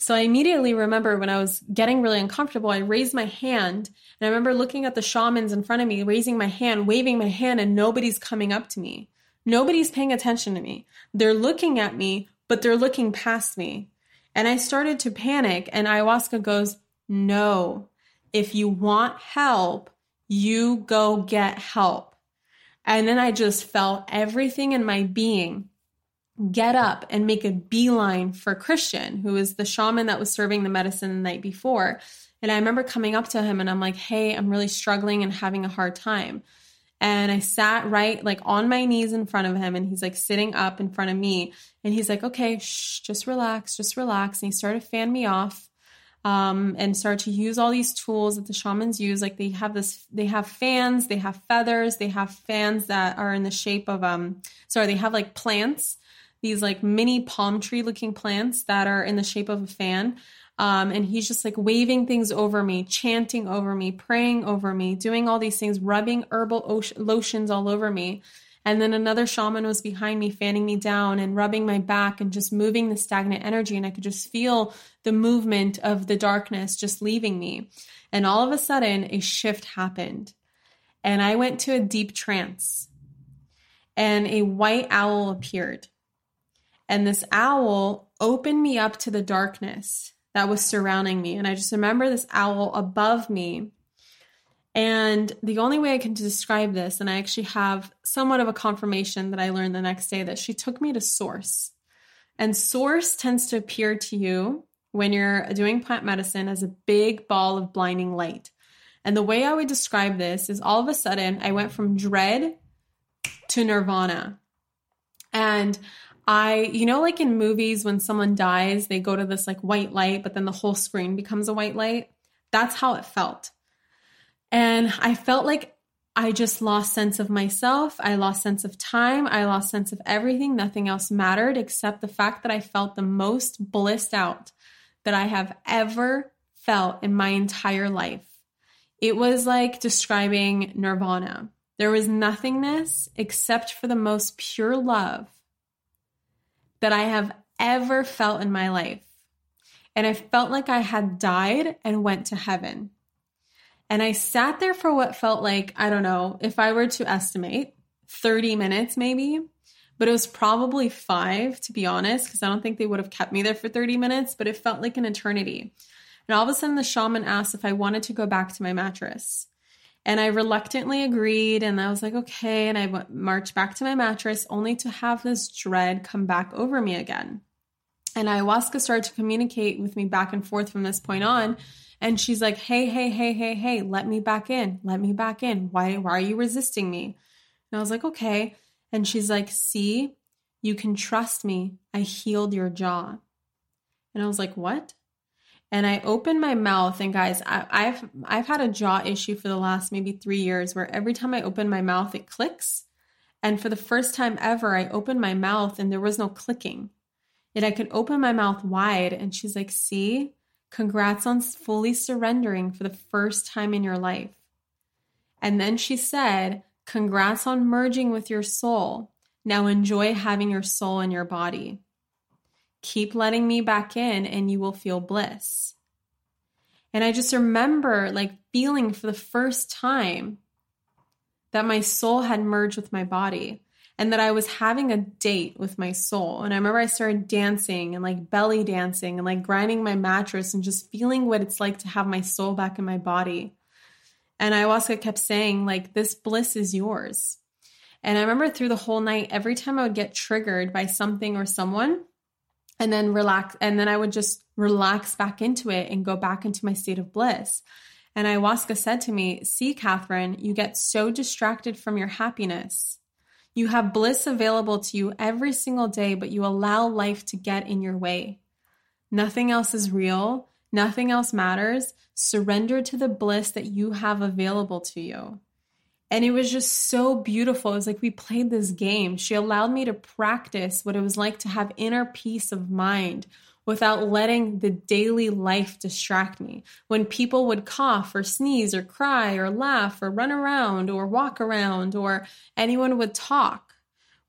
So I immediately remember when I was getting really uncomfortable, I raised my hand, and I remember looking at the shamans in front of me, raising my hand, waving my hand, and nobody's coming up to me. Nobody's paying attention to me. They're looking at me, but they're looking past me. And I started to panic, and ayahuasca goes, no, if you want help, you go get help. And then I just felt everything in my being get up and make a beeline for Christian, who was the shaman that was serving the medicine the night before. And I remember coming up to him and I'm like, hey, I'm really struggling and having a hard time. And I sat right like on my knees in front of him, and he's like sitting up in front of me, and he's like, okay, shh, just relax, just relax. And he started to fan me off. Um, and start to use all these tools that the shamans use. Like they have this, they have fans, they have feathers, they have fans that are in the shape of, um, sorry, they have like plants, these like mini palm tree looking plants that are in the shape of a fan. Um, and he's just like waving things over me, chanting over me, praying over me, doing all these things, rubbing herbal ocean, lotions all over me. And then another shaman was behind me, fanning me down and rubbing my back and just moving the stagnant energy. And I could just feel the movement of the darkness just leaving me. And all of a sudden, a shift happened. And I went to a deep trance. And a white owl appeared. And this owl opened me up to the darkness that was surrounding me. And I just remember this owl above me. And the only way I can describe this, and I actually have somewhat of a confirmation that I learned the next day, that she took me to source. And source tends to appear to you when you're doing plant medicine as a big ball of blinding light. And the way I would describe this is all of a sudden I went from dread to nirvana. And I, you know, like in movies when someone dies, they go to this like white light, but then the whole screen becomes a white light. That's how it felt. And I felt like I just lost sense of myself. I lost sense of time. I lost sense of everything. Nothing else mattered except the fact that I felt the most blissed out that I have ever felt in my entire life. It was like describing nirvana. There was nothingness except for the most pure love that I have ever felt in my life. And I felt like I had died and went to heaven. And I sat there for what felt like, I don't know, if I were to estimate, thirty minutes maybe, but it was probably five, to be honest, because I don't think they would have kept me there for thirty minutes, but it felt like an eternity. And all of a sudden the shaman asked if I wanted to go back to my mattress. And I reluctantly agreed, and I was like, okay, and I w- marched back to my mattress only to have this dread come back over me again. And ayahuasca started to communicate with me back and forth from this point on. And she's like, hey, hey, hey, hey, hey, let me back in. Let me back in. Why, why are you resisting me? And I was like, okay. And she's like, see, you can trust me. I healed your jaw. And I was like, what? And I opened my mouth. And guys, I, I've I've had a jaw issue for the last maybe three years where every time I open my mouth, it clicks. And for the first time ever, I opened my mouth and there was no clicking. And I could open my mouth wide. And she's like, see? Congrats on fully surrendering for the first time in your life. And then she said, congrats on merging with your soul. Now enjoy having your soul in your body. Keep letting me back in and you will feel bliss. And I just remember like feeling for the first time that my soul had merged with my body. And that I was having a date with my soul. And I remember I started dancing and like belly dancing and like grinding my mattress and just feeling what it's like to have my soul back in my body. And ayahuasca kept saying like, this bliss is yours. And I remember through the whole night, every time I would get triggered by something or someone and then relax, and then I would just relax back into it and go back into my state of bliss. And ayahuasca said to me, see, Catherine, you get so distracted from your happiness. You have bliss available to you every single day, but you allow life to get in your way. Nothing else is real. Nothing else matters. Surrender to the bliss that you have available to you. And it was just so beautiful. It was like we played this game. She allowed me to practice what it was like to have inner peace of mind without letting the daily life distract me. When people would cough or sneeze or cry or laugh or run around or walk around or anyone would talk,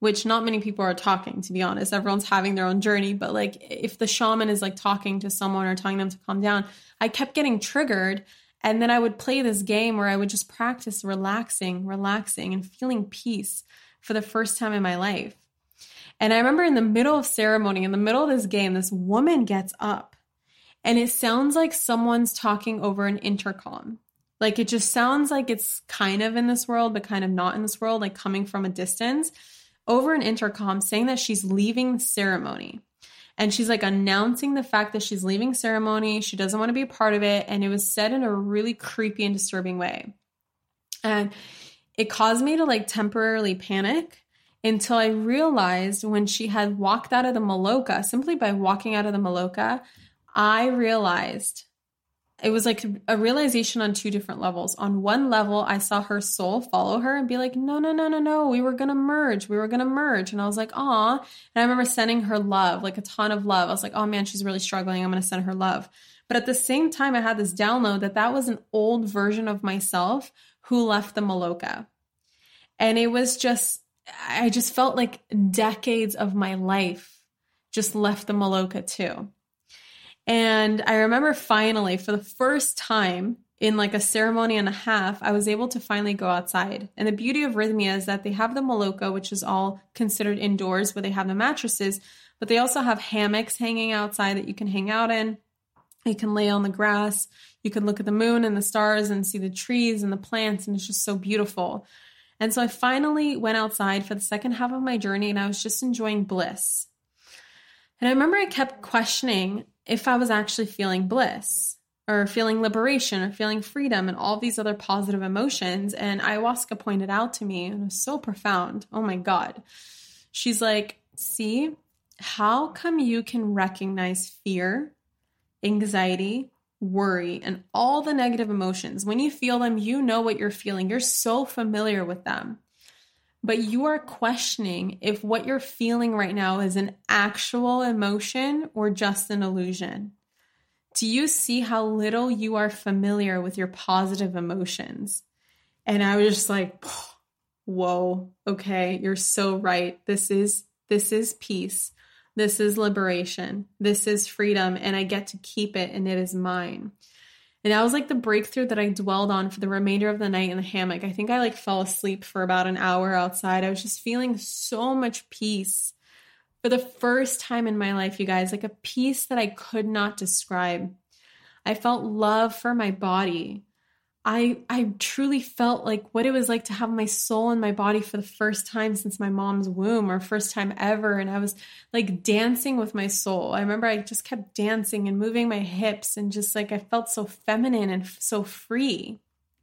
which not many people are talking, to be honest. Everyone's having their own journey. But like if the shaman is like talking to someone or telling them to calm down, I kept getting triggered. And then I would play this game where I would just practice relaxing, relaxing and feeling peace for the first time in my life. And I remember in the middle of ceremony, in the middle of this game, this woman gets up and it sounds like someone's talking over an intercom. Like it just sounds like it's kind of in this world, but kind of not in this world, like coming from a distance over an intercom saying that she's leaving the ceremony. And she's like announcing the fact that she's leaving ceremony. She doesn't want to be a part of it. And it was said in a really creepy and disturbing way. And it caused me to like temporarily panic until I realized when she had walked out of the maloka, simply by walking out of the maloka, I realized it was like a realization on two different levels. On one level, I saw her soul follow her and be like, no, no, no, no, no. We were going to merge. We were going to merge. And I was like, aw. And I remember sending her love, like a ton of love. I was like, oh man, she's really struggling. I'm going to send her love. But at the same time, I had this download that that was an old version of myself who left the maloka. And it was just, I just felt like decades of my life just left the maloka too. And I remember finally, for the first time in like a ceremony and a half, I was able to finally go outside. And the beauty of Rhythmia is that they have the maloka, which is all considered indoors, where they have the mattresses, but they also have hammocks hanging outside that you can hang out in. You can lay on the grass. You can look at the moon and the stars and see the trees and the plants, and it's just so beautiful. And so I finally went outside for the second half of my journey, and I was just enjoying bliss. And I remember I kept questioning if I was actually feeling bliss or feeling liberation or feeling freedom and all these other positive emotions. And ayahuasca pointed out to me, and it was so profound. Oh my God. She's like, see, how come you can recognize fear, anxiety, worry, and all the negative emotions? When you feel them, you know what you're feeling. You're so familiar with them. But you are questioning if what you're feeling right now is an actual emotion or just an illusion. Do you see how little you are familiar with your positive emotions? And I was just like, whoa, okay, you're so right. This is, this is peace. This is liberation. This is freedom. And I get to keep it, and it is mine. And that was like the breakthrough that I dwelled on for the remainder of the night in the hammock. I think I like fell asleep for about an hour outside. I was just feeling so much peace for the first time in my life, you guys, like a peace that I could not describe. I felt love for my body. I I truly felt like what it was like to have my soul in my body for the first time since my mom's womb, or first time ever. And I was like dancing with my soul. I remember I just kept dancing and moving my hips, and just like I felt so feminine and f- so free.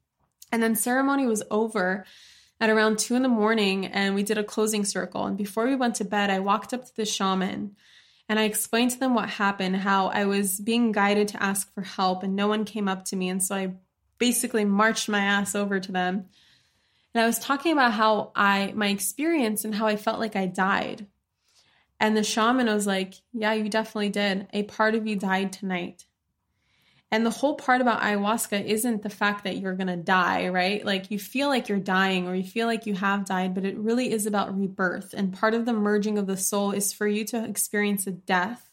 And then ceremony was over at around two in the morning, and we did a closing circle. And before we went to bed, I walked up to the shaman and I explained to them what happened, how I was being guided to ask for help and no one came up to me. And so I basically marched my ass over to them. And I was talking about how I, my experience and how I felt like I died. And the shaman was like, yeah, you definitely did. A part of you died tonight. And the whole part about ayahuasca isn't the fact that you're going to die, right? Like you feel like you're dying or you feel like you have died, but it really is about rebirth. And part of the merging of the soul is for you to experience a death,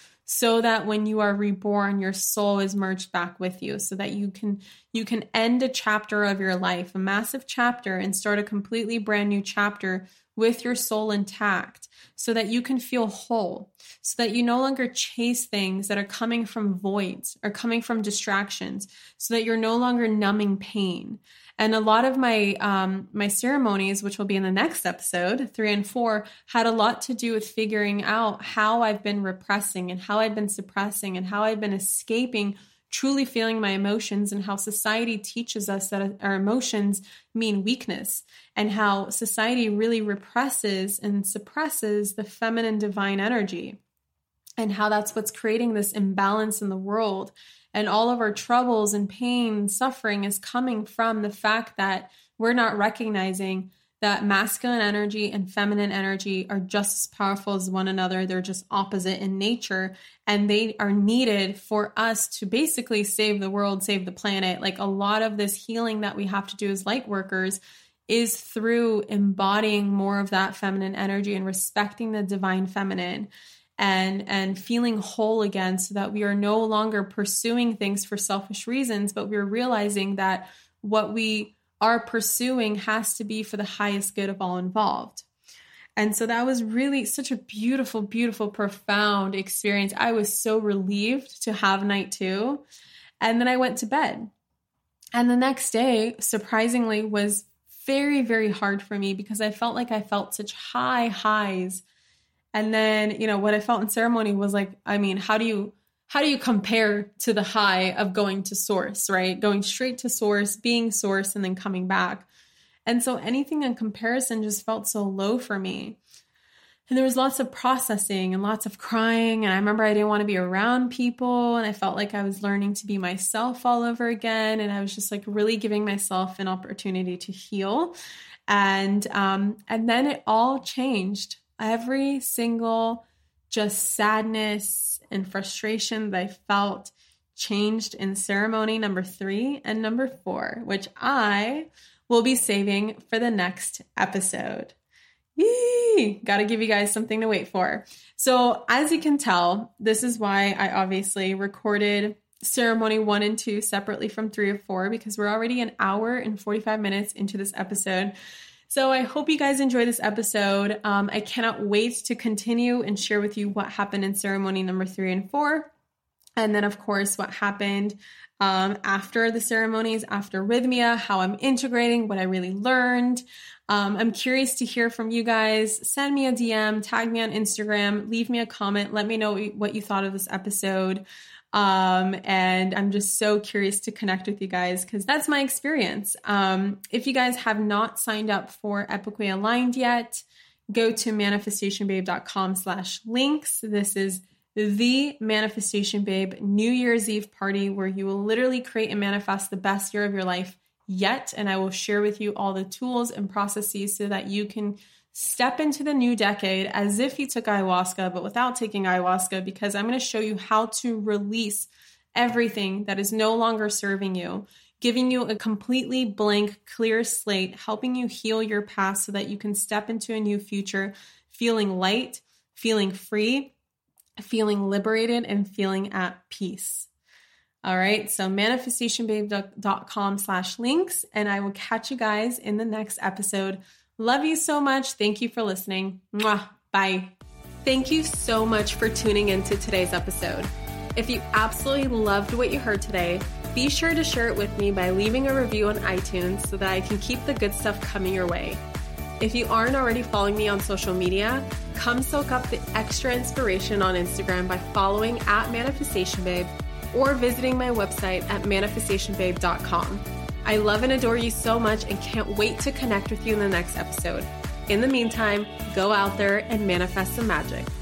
so that when you are reborn, your soul is merged back with you, so that you can you can end a chapter of your life, a massive chapter, and start a completely brand new chapter with your soul intact, so that you can feel whole, so that you no longer chase things that are coming from voids or coming from distractions, so that you're no longer numbing pain. And a lot of my um, my ceremonies, which will be in the next episode, three and four, had a lot to do with figuring out how I've been repressing and how I've been suppressing and how I've been escaping truly feeling my emotions, and how society teaches us that our emotions mean weakness, and how society really represses and suppresses the feminine divine energy, and how that's what's creating this imbalance in the world. And all of our troubles and pain and suffering is coming from the fact that we're not recognizing that masculine energy and feminine energy are just as powerful as one another. They're just opposite in nature, and they are needed for us to basically save the world, save the planet. Like a lot of this healing that we have to do as light workers is through embodying more of that feminine energy and respecting the divine feminine and, and feeling whole again, so that we are no longer pursuing things for selfish reasons, but we're realizing that what we are pursuing has to be for the highest good of all involved. And so that was really such a beautiful, beautiful, profound experience. I was so relieved to have night two. And then I went to bed. And the next day, surprisingly, was very, very hard for me because I felt like I felt such high highs. And then, you know, what I felt in ceremony was like, I mean, how do you, how do you compare to the high of going to source, right? Going straight to source, being source, and then coming back. And so anything in comparison just felt so low for me. And there was lots of processing and lots of crying. And I remember I didn't want to be around people. And I felt like I was learning to be myself all over again. And I was just like really giving myself an opportunity to heal. And, um, and then it all changed. Every single just sadness and frustration that I felt changed in ceremony number three and number four, which I will be saving for the next episode. Yee! Gotta give you guys something to wait for. So as you can tell, this is why I obviously recorded ceremony one and two separately from three or four, because we're already an hour and forty-five minutes into this episode. So I hope you guys enjoy this episode. Um, I cannot wait to continue and share with you what happened in ceremony number three and four. And then of course, what happened Um, after the ceremonies, after Rhythmia, how I'm integrating, what I really learned. Um, I'm curious to hear from you guys. Send me a D M, tag me on Instagram, leave me a comment. Let me know what you thought of this episode. Um, and I'm just so curious to connect with you guys because that's my experience. Um, if you guys have not signed up for Epically Aligned yet, go to manifestationbabe.com slash links. This is the Manifestation Babe New Year's Eve party where you will literally create and manifest the best year of your life yet. And I will share with you all the tools and processes so that you can step into the new decade as if you took ayahuasca, but without taking ayahuasca, because I'm going to show you how to release everything that is no longer serving you, giving you a completely blank, clear slate, helping you heal your past so that you can step into a new future, feeling light, feeling free, feeling liberated, and feeling at peace. All right. So manifestationbabe.com slash links. And I will catch you guys in the next episode. Love you so much. Thank you for listening. Mwah. Bye. Thank you so much for tuning into today's episode. If you absolutely loved what you heard today, be sure to share it with me by leaving a review on iTunes so that I can keep the good stuff coming your way. If you aren't already following me on social media, come soak up the extra inspiration on Instagram by following at Manifestation Babe or visiting my website at manifestation babe dot com. I love and adore you so much and can't wait to connect with you in the next episode. In the meantime, go out there and manifest some magic.